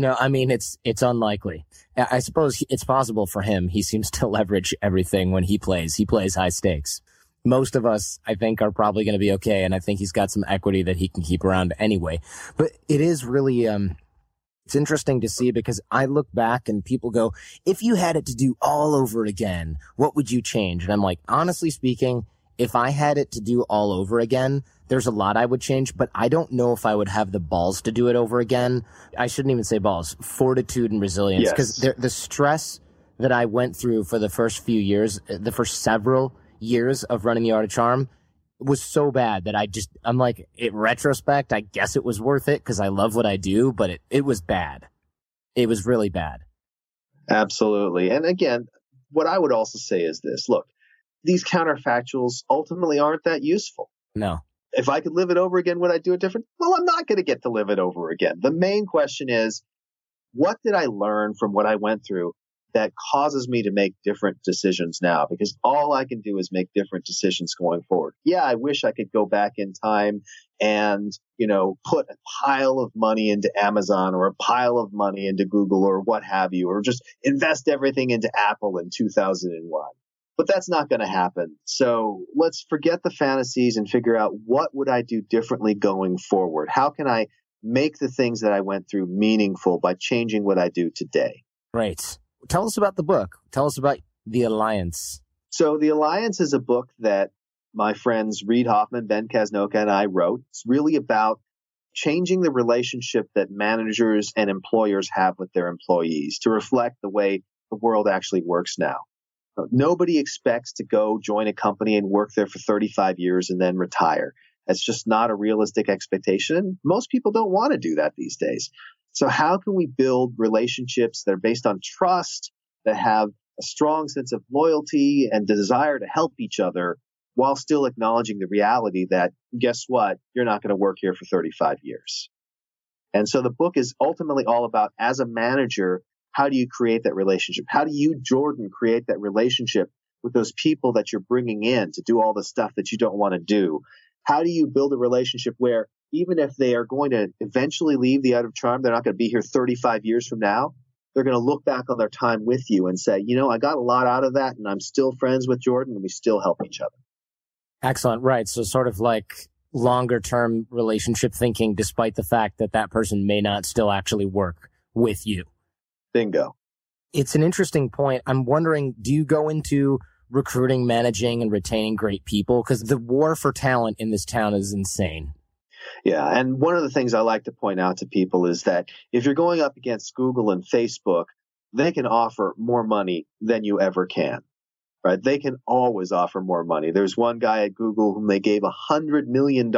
It's unlikely. I suppose it's possible for him. He seems to leverage everything when he plays. He plays high stakes. Most of us, I think, are probably going to be okay. And I think he's got some equity that he can keep around anyway. But it is really, it's interesting to see because I look back and people go, if you had it to do all over again, what would you change? And I'm like, honestly speaking, if I had it to do all over again, there's a lot I would change, but I don't know if I would have the balls to do it over again. I shouldn't even say balls, fortitude and resilience. Because the stress that I went through for the first few years, the first several years of running the Art of Charm was so bad that I'm like, in retrospect, I guess it was worth it because I love what I do, but it was bad. It was really bad. Absolutely. And again, what I would also say is this, look, these counterfactuals ultimately aren't that useful. No. If I could live it over again, would I do it different? Well, I'm not going to get to live it over again. The main question is, what did I learn from what I went through that causes me to make different decisions now? Because all I can do is make different decisions going forward. Yeah, I wish I could go back in time and, put a pile of money into Amazon or a pile of money into Google or what have you, or just invest everything into Apple in 2001. But that's not going to happen. So let's forget the fantasies and figure out what would I do differently going forward? How can I make the things that I went through meaningful by changing what I do today? Right. Tell us about the book. Tell us about The Alliance. So The Alliance is a book that my friends Reid Hoffman, Ben Casnocha, and I wrote. It's really about changing the relationship that managers and employers have with their employees to reflect the way the world actually works now. Nobody expects to go join a company and work there for 35 years and then retire. That's just not a realistic expectation. Most people don't want to do that these days. So how can we build relationships that are based on trust, that have a strong sense of loyalty and desire to help each other while still acknowledging the reality that, guess what, you're not going to work here for 35 years. And so the book is ultimately all about, as a manager, how do you create that relationship? How do you, Jordan, create that relationship with those people that you're bringing in to do all the stuff that you don't want to do? How do you build a relationship where even if they are going to eventually leave the Art of Charm, they're not going to be here 35 years from now, they're going to look back on their time with you and say, I got a lot out of that and I'm still friends with Jordan and we still help each other. Excellent. Right. So sort of like longer term relationship thinking, despite the fact that that person may not still actually work with you. Bingo. It's an interesting point. I'm wondering, do you go into recruiting, managing, and retaining great people? Because the war for talent in this town is insane. Yeah. And one of the things I like to point out to people is that if you're going up against Google and Facebook, they can offer more money than you ever can. Right? They can always offer more money. There's one guy at Google whom they gave $100 million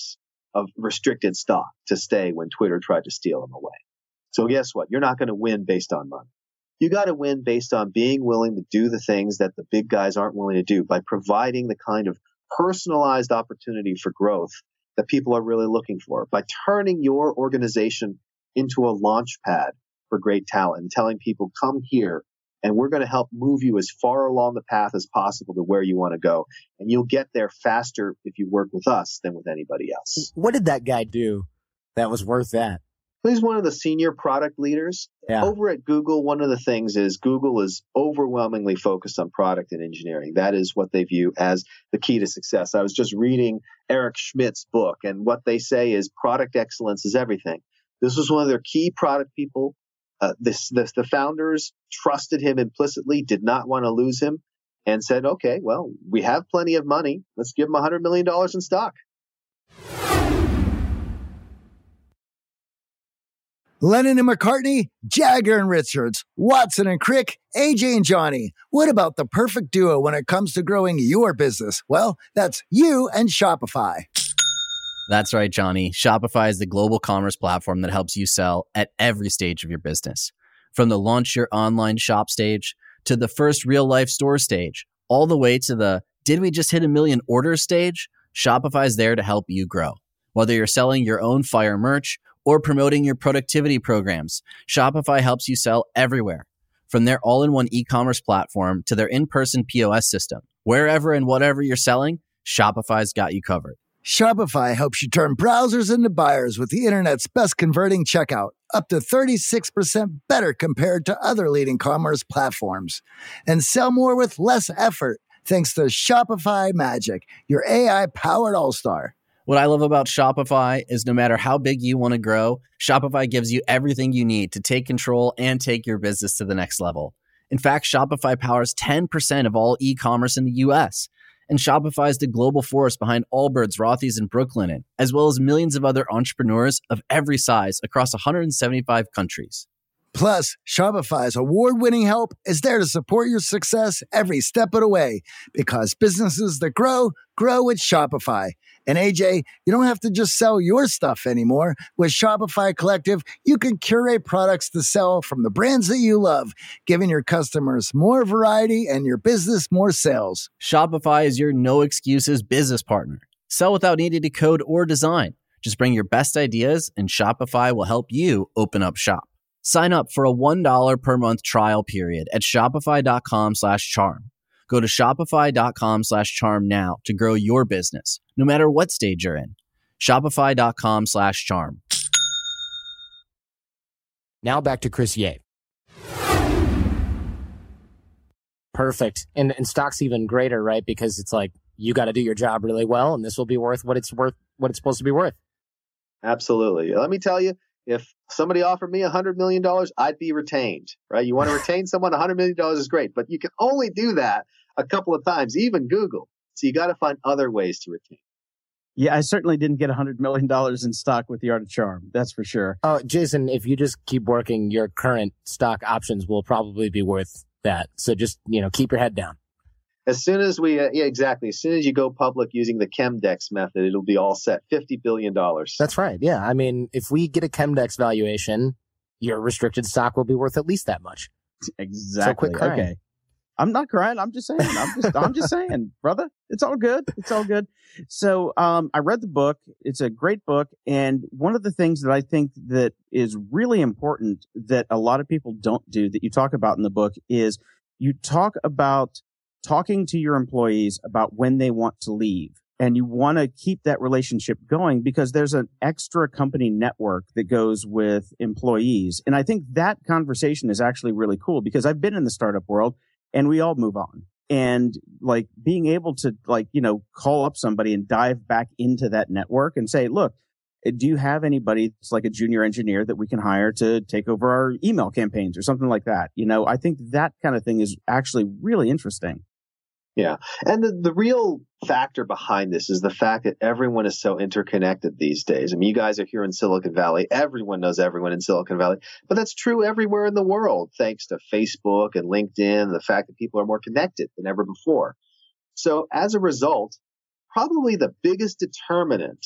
of restricted stock to stay when Twitter tried to steal him away. So guess what? You're not going to win based on money. You got to win based on being willing to do the things that the big guys aren't willing to do, by providing the kind of personalized opportunity for growth that people are really looking for, by turning your organization into a launch pad for great talent and telling people, come here and we're going to help move you as far along the path as possible to where you want to go. And you'll get there faster if you work with us than with anybody else. What did that guy do that was worth that? He's one of the senior product leaders. Yeah. Over at Google, one of the things is Google is overwhelmingly focused on product and engineering. That is what they view as the key to success. I was just reading Eric Schmidt's book, and what they say is product excellence is everything. This was one of their key product people. The founders trusted him implicitly, did not want to lose him, and said, okay, well, we have plenty of money. Let's give him $100 million in stock. Lennon and McCartney, Jagger and Richards, Watson and Crick, AJ and Johnny. What about the perfect duo when it comes to growing your business? Well, that's you and Shopify. That's right, Johnny. Shopify is the global commerce platform that helps you sell at every stage of your business. From the launch your online shop stage to the first real life store stage, all the way to the did we just hit 1 million orders stage? Shopify is there to help you grow. Whether you're selling your own fire merch or promoting your productivity programs, Shopify helps you sell everywhere. From their all-in-one e-commerce platform to their in-person POS system. Wherever and whatever you're selling, Shopify's got you covered. Shopify helps you turn browsers into buyers with the internet's best converting checkout, up to 36% better compared to other leading commerce platforms. And sell more with less effort thanks to Shopify Magic, your AI-powered all-star. What I love about Shopify is no matter how big you want to grow, Shopify gives you everything you need to take control and take your business to the next level. In fact, Shopify powers 10% of all e-commerce in the U.S., and Shopify is the global force behind Allbirds, Rothy's, and Brooklinen, as well as millions of other entrepreneurs of every size across 175 countries. Plus, Shopify's award-winning help is there to support your success every step of the way, because businesses that grow with Shopify. And AJ, you don't have to just sell your stuff anymore. With Shopify Collective, you can curate products to sell from the brands that you love, giving your customers more variety and your business more sales. Shopify is your no-excuses business partner. Sell without needing to code or design. Just bring your best ideas, and Shopify will help you open up shop. Sign up for a $1 per month trial period at shopify.com/charm. Go to shopify.com/charm now to grow your business, no matter what stage you're in. Shopify.com/charm. Now back to Chris Ye. Perfect. And stock's even greater, right? Because it's like, you got to do your job really well, and this will be worth what it's supposed to be worth. Absolutely. Let me tell you, if somebody offered me $100 million, I'd be retained, right? You want to retain someone, $100 million is great, but you can only do that a couple of times, even Google. So you got to find other ways to retain. Yeah, I certainly didn't get $100 million in stock with the Art of Charm. That's for sure. Oh, Jason, if you just keep working, your current stock options will probably be worth that. So just, keep your head down. As soon as exactly. As soon as you go public using the Chemdex method, it'll be all set. $50 billion. That's right. Yeah. I mean, if we get a Chemdex valuation, your restricted stock will be worth at least that much. Exactly. So quit crying. Okay. I'm not crying. I'm just saying. I'm just saying, brother. It's all good. It's all good. So, I read the book. It's a great book. And one of the things that I think that is really important that a lot of people don't do that you talk about in the book is you talk about talking to your employees about when they want to leave. And you want to keep that relationship going because there's an extra company network that goes with employees. And I think that conversation is actually really cool because I've been in the startup world and we all move on. And like being able to call up somebody and dive back into that network and say, look, do you have anybody that's like a junior engineer that we can hire to take over our email campaigns or something like that? I think that kind of thing is actually really interesting. Yeah. And the real factor behind this is the fact that everyone is so interconnected these days. I mean, you guys are here in Silicon Valley. Everyone knows everyone in Silicon Valley. But that's true everywhere in the world, thanks to Facebook and LinkedIn, the fact that people are more connected than ever before. So as a result, probably the biggest determinant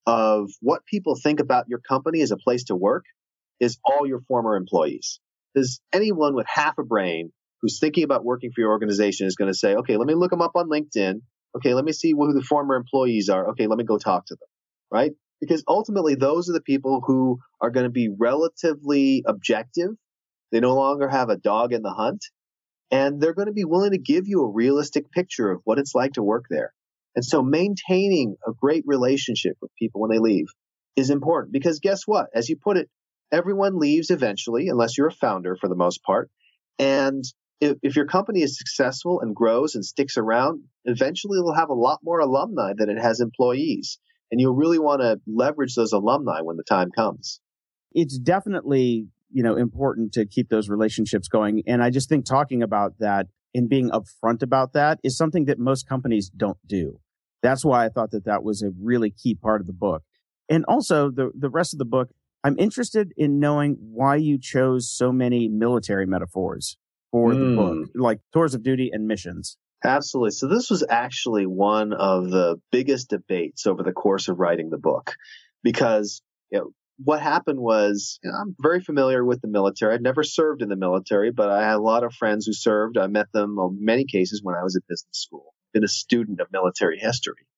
of what people think about your company as a place to work is all your former employees. Because anyone with half a brain who's thinking about working for your organization is going to say, okay, let me look them up on LinkedIn. Okay, let me see who the former employees are. Okay, let me go talk to them, right? Because ultimately, those are the people who are going to be relatively objective. They no longer have a dog in the hunt, and they're going to be willing to give you a realistic picture of what it's like to work there. And so maintaining a great relationship with people when they leave is important because guess what? As you put it, everyone leaves eventually, unless you're a founder for the most part. And if your company is successful and grows and sticks around, eventually it'll have a lot more alumni than it has employees. And you'll really want to leverage those alumni when the time comes. It's definitely, important to keep those relationships going. And I just think talking about that and being upfront about that is something that most companies don't do. That's why I thought that was a really key part of the book. And also the rest of the book, I'm interested in knowing why you chose so many military metaphors for the book, like tours of duty and missions. Absolutely. So this was actually one of the biggest debates over the course of writing the book, because what happened was, I'm very familiar with the military. I'd never served in the military, but I had a lot of friends who served. I met them in many cases when I was at business school. Been a student of military history.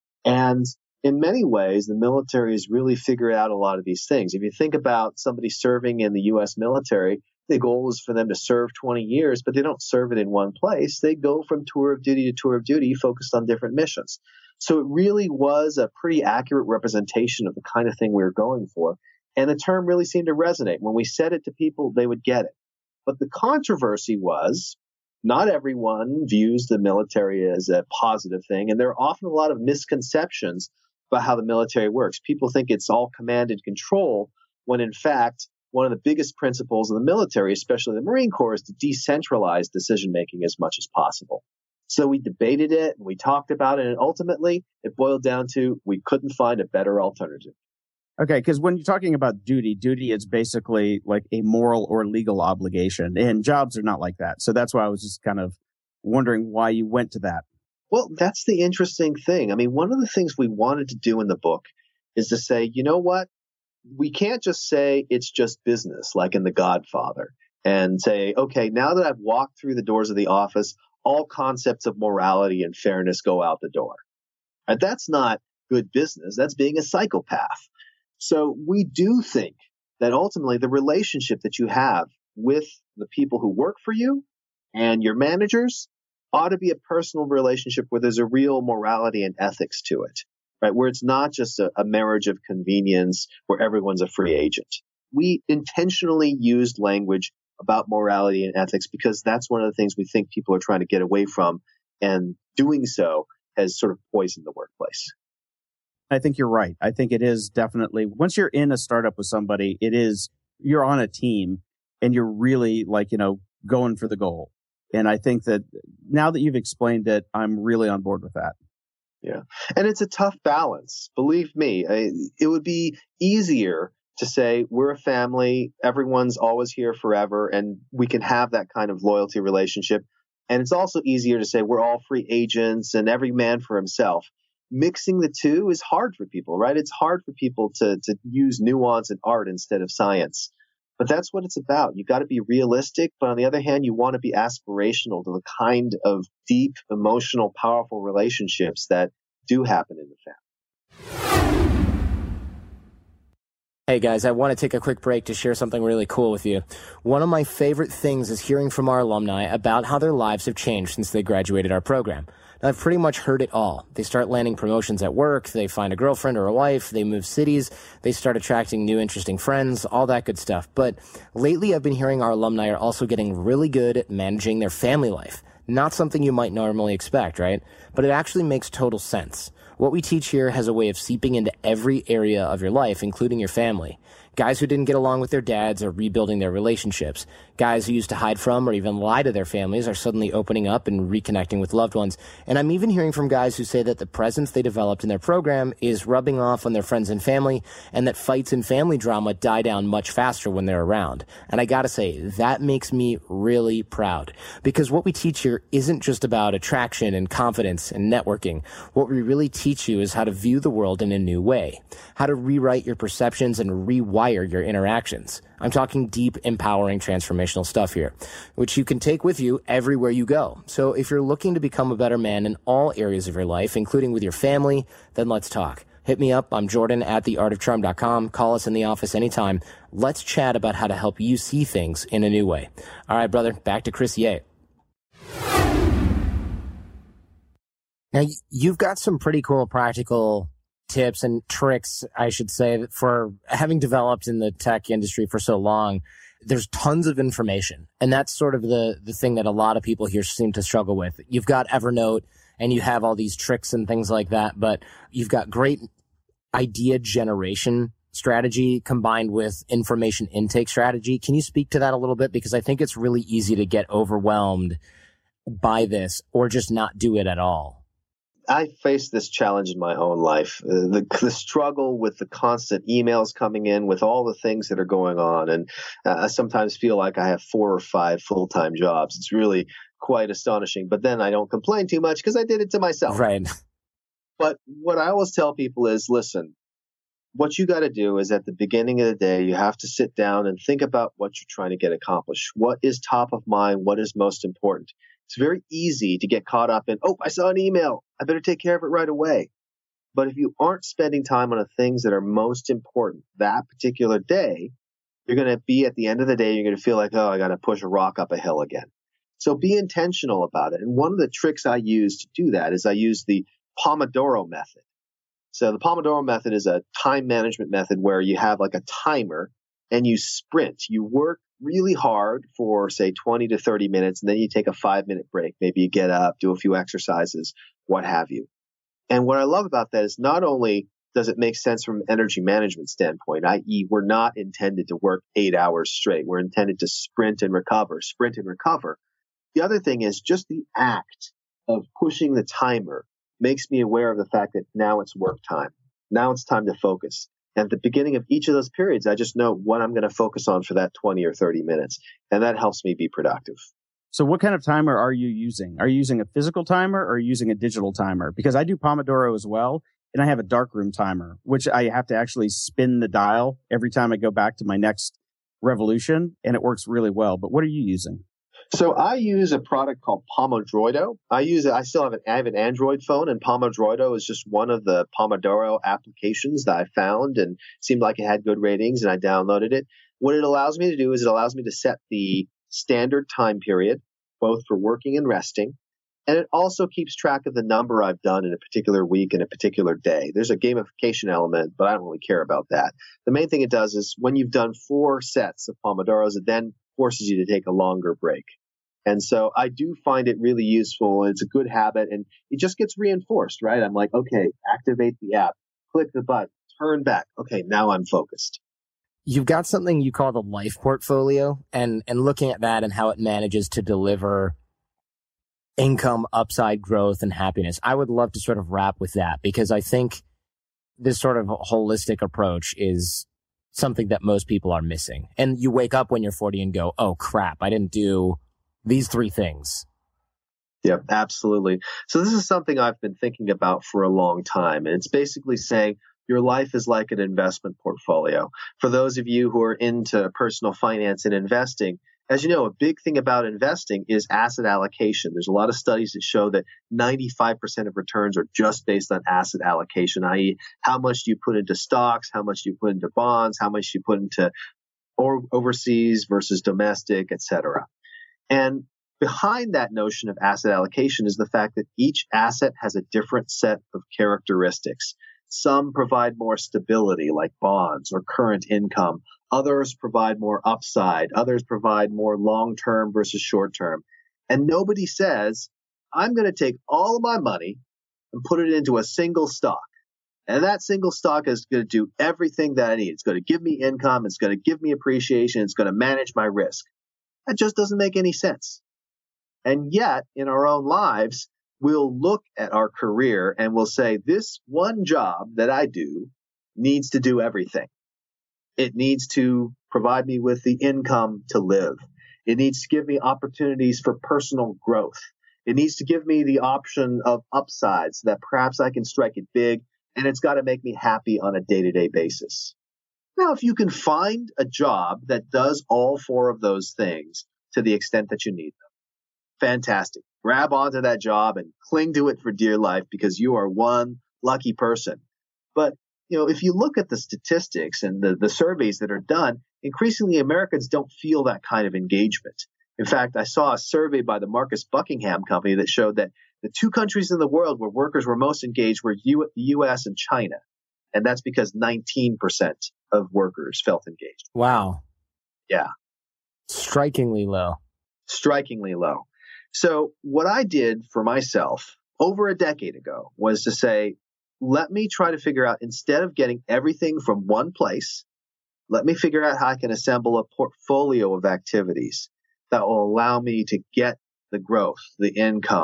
And in many ways, the military has really figured out a lot of these things. If you think about somebody serving in the U.S. military, the goal is for them to serve 20 years, but they don't serve it in one place. They go from tour of duty to tour of duty, focused on different missions. So it really was a pretty accurate representation of the kind of thing we were going for. And the term really seemed to resonate. When we said it to people, they would get it. But the controversy was, not everyone views the military as a positive thing. And there are often a lot of misconceptions about how the military works. People think it's all command and control, when in fact, one of the biggest principles of the military, especially the Marine Corps, is to decentralize decision-making as much as possible. So we debated it and we talked about it, and ultimately it boiled down to we couldn't find a better alternative. Okay, because when you're talking about duty is basically like a moral or legal obligation, and jobs are not like that. So that's why I was just kind of wondering why you went to that. Well, that's the interesting thing. I mean, one of the things we wanted to do in the book is to say, you know what? We can't just say it's just business, like in The Godfather, and say, okay, now that I've walked through the doors of the office, all concepts of morality and fairness go out the door. And that's not good business. That's being a psychopath. So we do think that ultimately the relationship that you have with the people who work for you and your managers ought to be a personal relationship where there's a real morality and ethics to it, right? Where it's not just a marriage of convenience where everyone's a free agent. We intentionally used language about morality and ethics because that's one of the things we think people are trying to get away from, and doing so has sort of poisoned the workplace. I think you're right. I think it is definitely, once you're in a startup with somebody, you're on a team and you're really going for the goal. And I think that now that you've explained it, I'm really on board with that. Yeah. And it's a tough balance. Believe me, it would be easier to say we're a family, everyone's always here forever, and we can have that kind of loyalty relationship. And it's also easier to say we're all free agents and every man for himself. Mixing the two is hard for people, right? It's hard for people to use nuance and art instead of science. But that's what it's about. You got to be realistic, but on the other hand, you want to be aspirational to the kind of deep, emotional, powerful relationships that do happen in the family. Hey guys, I want to take a quick break to share something really cool with you. One of my favorite things is hearing from our alumni about how their lives have changed since they graduated our program. Now, I've pretty much heard it all. They start landing promotions at work, they find a girlfriend or a wife, they move cities, they start attracting new interesting friends, all that good stuff. But lately I've been hearing our alumni are also getting really good at managing their family life. Not something you might normally expect, right? But it actually makes total sense. What we teach here has a way of seeping into every area of your life, including your family. Guys who didn't get along with their dads are rebuilding their relationships. Guys who used to hide from or even lie to their families are suddenly opening up and reconnecting with loved ones. And I'm even hearing from guys who say that the presence they developed in their program is rubbing off on their friends and family, and that fights and family drama die down much faster when they're around. And I gotta say, that makes me really proud. Because what we teach here isn't just about attraction and confidence and networking. What we really teach you is how to view the world in a new way. How to rewrite your perceptions and rewire your interactions. I'm talking deep, empowering, transformational stuff here, which you can take with you everywhere you go. So if you're looking to become a better man in all areas of your life, including with your family, then let's talk. Hit me up. I'm Jordan at theartofcharm.com. Call us in the office anytime. Let's chat about how to help you see things in a new way. All right, brother, back to Chris Ye. Now, you've got some pretty cool practical tips and tricks, I should say, for having developed in the tech industry for so long. There's tons of information, and that's sort of the thing that a lot of people here seem to struggle with. You've got Evernote and you have all these tricks and things like that, but you've got great idea generation strategy combined with information intake strategy. Can you speak to that a little bit? Because I think it's really easy to get overwhelmed by this or just not do it at all. I face this challenge in my own life, the struggle with the constant emails coming in with all the things that are going on. And I sometimes feel like I have 4 or 5 full-time jobs. It's really quite astonishing. But then I don't complain too much because I did it to myself. Right. But what I always tell people is, listen, what you got to do is at the beginning of the day, you have to sit down and think about what you're trying to get accomplished. What is top of mind? What is most important? It's very easy to get caught up in, oh, I saw an email. I better take care of it right away. But if you aren't spending time on the things that are most important that particular day, you're going to be at the end of the day, you're going to feel like, oh, I got to push a rock up a hill again. So be intentional about it. And one of the tricks I use to do that is I use the Pomodoro method. So the Pomodoro method is a time management method where you have like a timer and you sprint. You work really hard for, say, 20 to 30 minutes, and then you take a 5-minute break. Maybe you get up, do a few exercises, what have you. And what I love about that is not only does it make sense from an energy management standpoint, i.e., we're not intended to work 8 hours straight. We're intended to sprint and recover. The other thing is just the act of pushing the timer makes me aware of the fact that now it's work time. Now it's time to focus. And at the beginning of each of those periods, I just know what I'm going to focus on for that 20 or 30 minutes. And that helps me be productive. So what kind of timer are you using? Are you using a physical timer or are you using a digital timer? Because I do Pomodoro as well, and I have a darkroom timer, which I have to actually spin the dial every time I go back to my next revolution, and it works really well. But what are you using? So I use a product called Pomodoro. I have an Android phone, and Pomodoro is just one of the Pomodoro applications that I found and seemed like it had good ratings, and I downloaded it. What it allows me to do is it allows me to set the standard time period, both for working and resting. And it also keeps track of the number I've done in a particular week and a particular day. There's a gamification element, but I don't really care about that. The main thing it does is when you've done 4 sets of Pomodoros, it then forces you to take a longer break. And so I do find it really useful. It's a good habit, and it just gets reinforced, right? I'm like, okay, activate the app, click the button, turn back. Okay, now I'm focused. You've got something you call the life portfolio, and looking at that and how it manages to deliver income, upside, growth, and happiness. I would love to sort of wrap with that, because I think this sort of holistic approach is something that most people are missing. And you wake up when you're 40 and go, oh crap, I didn't do these 3 things. Yep, absolutely. So this is something I've been thinking about for a long time. And it's basically saying your life is like an investment portfolio. For those of you who are into personal finance and investing, as you know, a big thing about investing is asset allocation. There's a lot of studies that show that 95% of returns are just based on asset allocation, i.e., how much do you put into stocks, how much do you put into bonds, how much do you put into overseas versus domestic, et cetera. And behind that notion of asset allocation is the fact that each asset has a different set of characteristics. Some provide more stability, like bonds or current income. Others provide more upside. Others provide more long-term versus short-term. And nobody says, I'm going to take all of my money and put it into a single stock. And that single stock is going to do everything that I need. It's going to give me income. It's going to give me appreciation. It's going to manage my risk. That just doesn't make any sense. And yet, in our own lives, we'll look at our career and we'll say, this one job that I do needs to do everything. It needs to provide me with the income to live. It needs to give me opportunities for personal growth. It needs to give me the option of upsides so that perhaps I can strike it big, and it's got to make me happy on a day-to-day basis. Now, if you can find a job that does all 4 of those things to the extent that you need them, fantastic. Grab onto that job and cling to it for dear life because you are one lucky person. But, if you look at the statistics and the surveys that are done, increasingly Americans don't feel that kind of engagement. In fact, I saw a survey by the Marcus Buckingham Company that showed that the 2 countries in the world where workers were most engaged were the U.S. and China. And that's because 19% of workers felt engaged. Wow. Yeah. Strikingly low. Strikingly low. So what I did for myself over a decade ago was to say, let me try to figure out, instead of getting everything from one place, let me figure out how I can assemble a portfolio of activities that will allow me to get the growth, the income,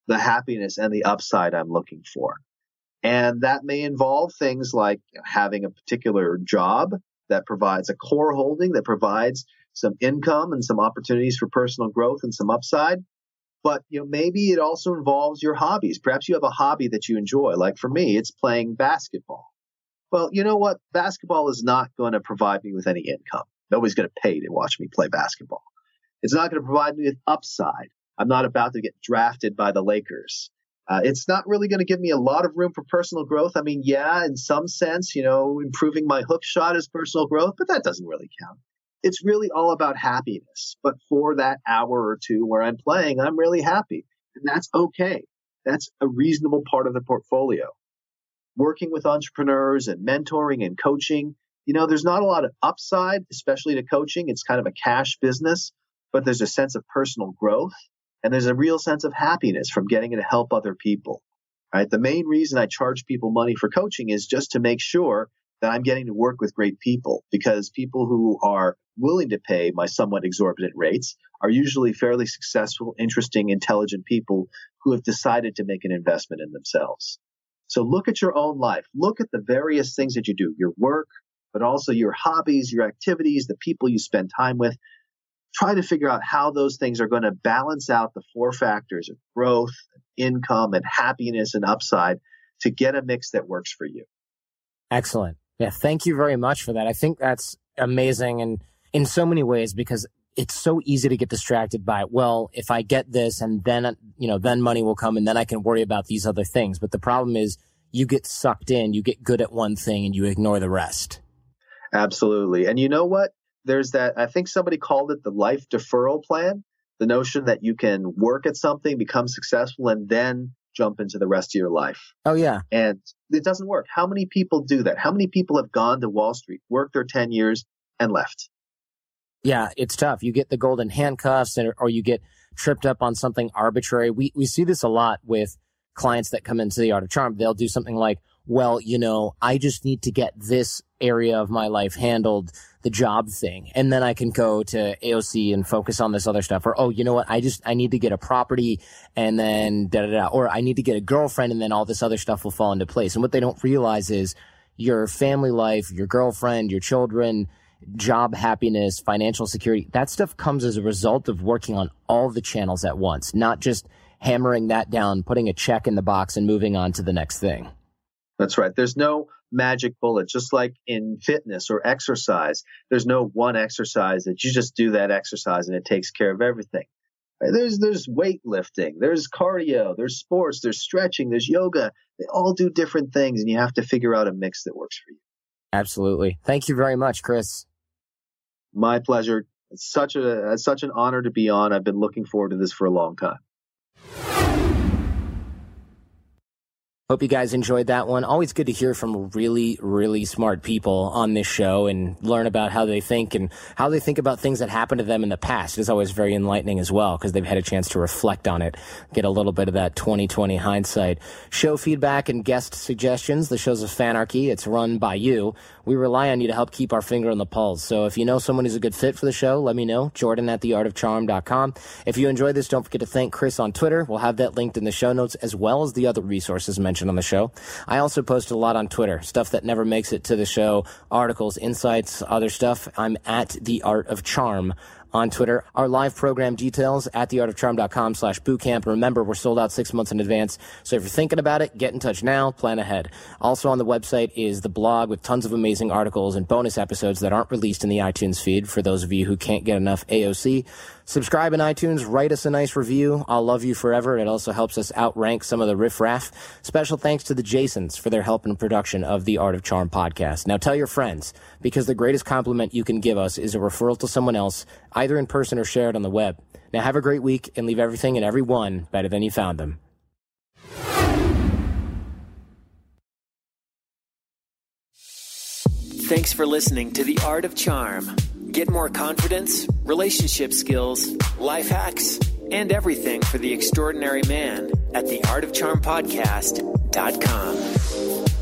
the happiness and the upside I'm looking for. And that may involve things like having a particular job that provides a core holding, that provides some income and some opportunities for personal growth and some upside. But maybe it also involves your hobbies. Perhaps you have a hobby that you enjoy. Like for me, it's playing basketball. Well, you know what? Basketball is not going to provide me with any income. Nobody's going to pay to watch me play basketball. It's not going to provide me with upside. I'm not about to get drafted by the Lakers. It's not really going to give me a lot of room for personal growth. I mean, yeah, in some sense, improving my hook shot is personal growth, but that doesn't really count. It's really all about happiness. But for that hour or two where I'm playing, I'm really happy. And that's okay. That's a reasonable part of the portfolio. Working with entrepreneurs and mentoring and coaching, there's not a lot of upside, especially to coaching. It's kind of a cash business, but there's a sense of personal growth. And there's a real sense of happiness from getting to help other people, right? The main reason I charge people money for coaching is just to make sure that I'm getting to work with great people, because people who are willing to pay my somewhat exorbitant rates are usually fairly successful, interesting, intelligent people who have decided to make an investment in themselves. So look at your own life. Look at the various things that you do, your work, but also your hobbies, your activities, the people you spend time with. Try to figure out how those things are going to balance out the four factors of growth, income, and happiness and upside to get a mix that works for you. Excellent. Yeah, thank you very much for that. I think that's amazing, and in so many ways, because it's so easy to get distracted by, well, if I get this and then, then money will come and then I can worry about these other things. But the problem is you get sucked in, you get good at one thing and you ignore the rest. Absolutely. And you know what? There's that, I think somebody called it the life deferral plan, the notion that you can work at something, become successful, and then jump into the rest of your life. Oh, yeah. And it doesn't work. How many people do that? How many people have gone to Wall Street, worked their 10 years, and left? Yeah, it's tough. You get the golden handcuffs or you get tripped up on something arbitrary. We see this a lot with clients that come into the Art of Charm. They'll do something like, well, I just need to get this area of my life handled, the job thing, and then I can go to AOC and focus on this other stuff. Or, oh, you know what? I need to get a property and then or I need to get a girlfriend and then all this other stuff will fall into place. And what they don't realize is your family life, your girlfriend, your children, job happiness, financial security, that stuff comes as a result of working on all the channels at once, not just hammering that down, putting a check in the box and moving on to the next thing. That's right. There's no magic bullet, just like in fitness or exercise. There's no one exercise that you just do that exercise and it takes care of everything. There's weightlifting, there's cardio, there's sports, there's stretching, there's yoga. They all do different things, and you have to figure out a mix that works for you. Absolutely. Thank you very much, Chris. My pleasure. It's such an honor to be on. I've been looking forward to this for a long time. Hope you guys enjoyed that one. Always good to hear from really, really smart people on this show and learn about how they think and how they think about things that happened to them in the past. It's always very enlightening as well because they've had a chance to reflect on it, get a little bit of that 2020 hindsight. Show feedback and guest suggestions. The show's a fanarchy. It's run by you. We rely on you to help keep our finger on the pulse. So if you know someone who's a good fit for the show, let me know. Jordan@theartofcharm.com. If you enjoyed this, don't forget to thank Chris on Twitter. We'll have that linked in the show notes as well as the other resources mentioned on the show. I also post a lot on Twitter, stuff that never makes it to the show, articles, insights, other stuff. I'm at The Art of Charm on Twitter. Our live program details at theartofcharm.com/bootcamp. Remember, we're sold out 6 months in advance. So if you're thinking about it, get in touch now, plan ahead. Also on the website is the blog with tons of amazing articles and bonus episodes that aren't released in the iTunes feed for those of you who can't get enough AOC. Subscribe in iTunes, write us a nice review. I'll love you forever. It also helps us outrank some of the riffraff. Special thanks to the Jasons for their help in production of the Art of Charm podcast. Now tell your friends, because the greatest compliment you can give us is a referral to someone else, either in person or shared on the web. Now have a great week and leave everything and everyone better than you found them. Thanks for listening to The Art of Charm. Get more confidence, relationship skills, life hacks, and everything for the extraordinary man at theartofcharmpodcast.com.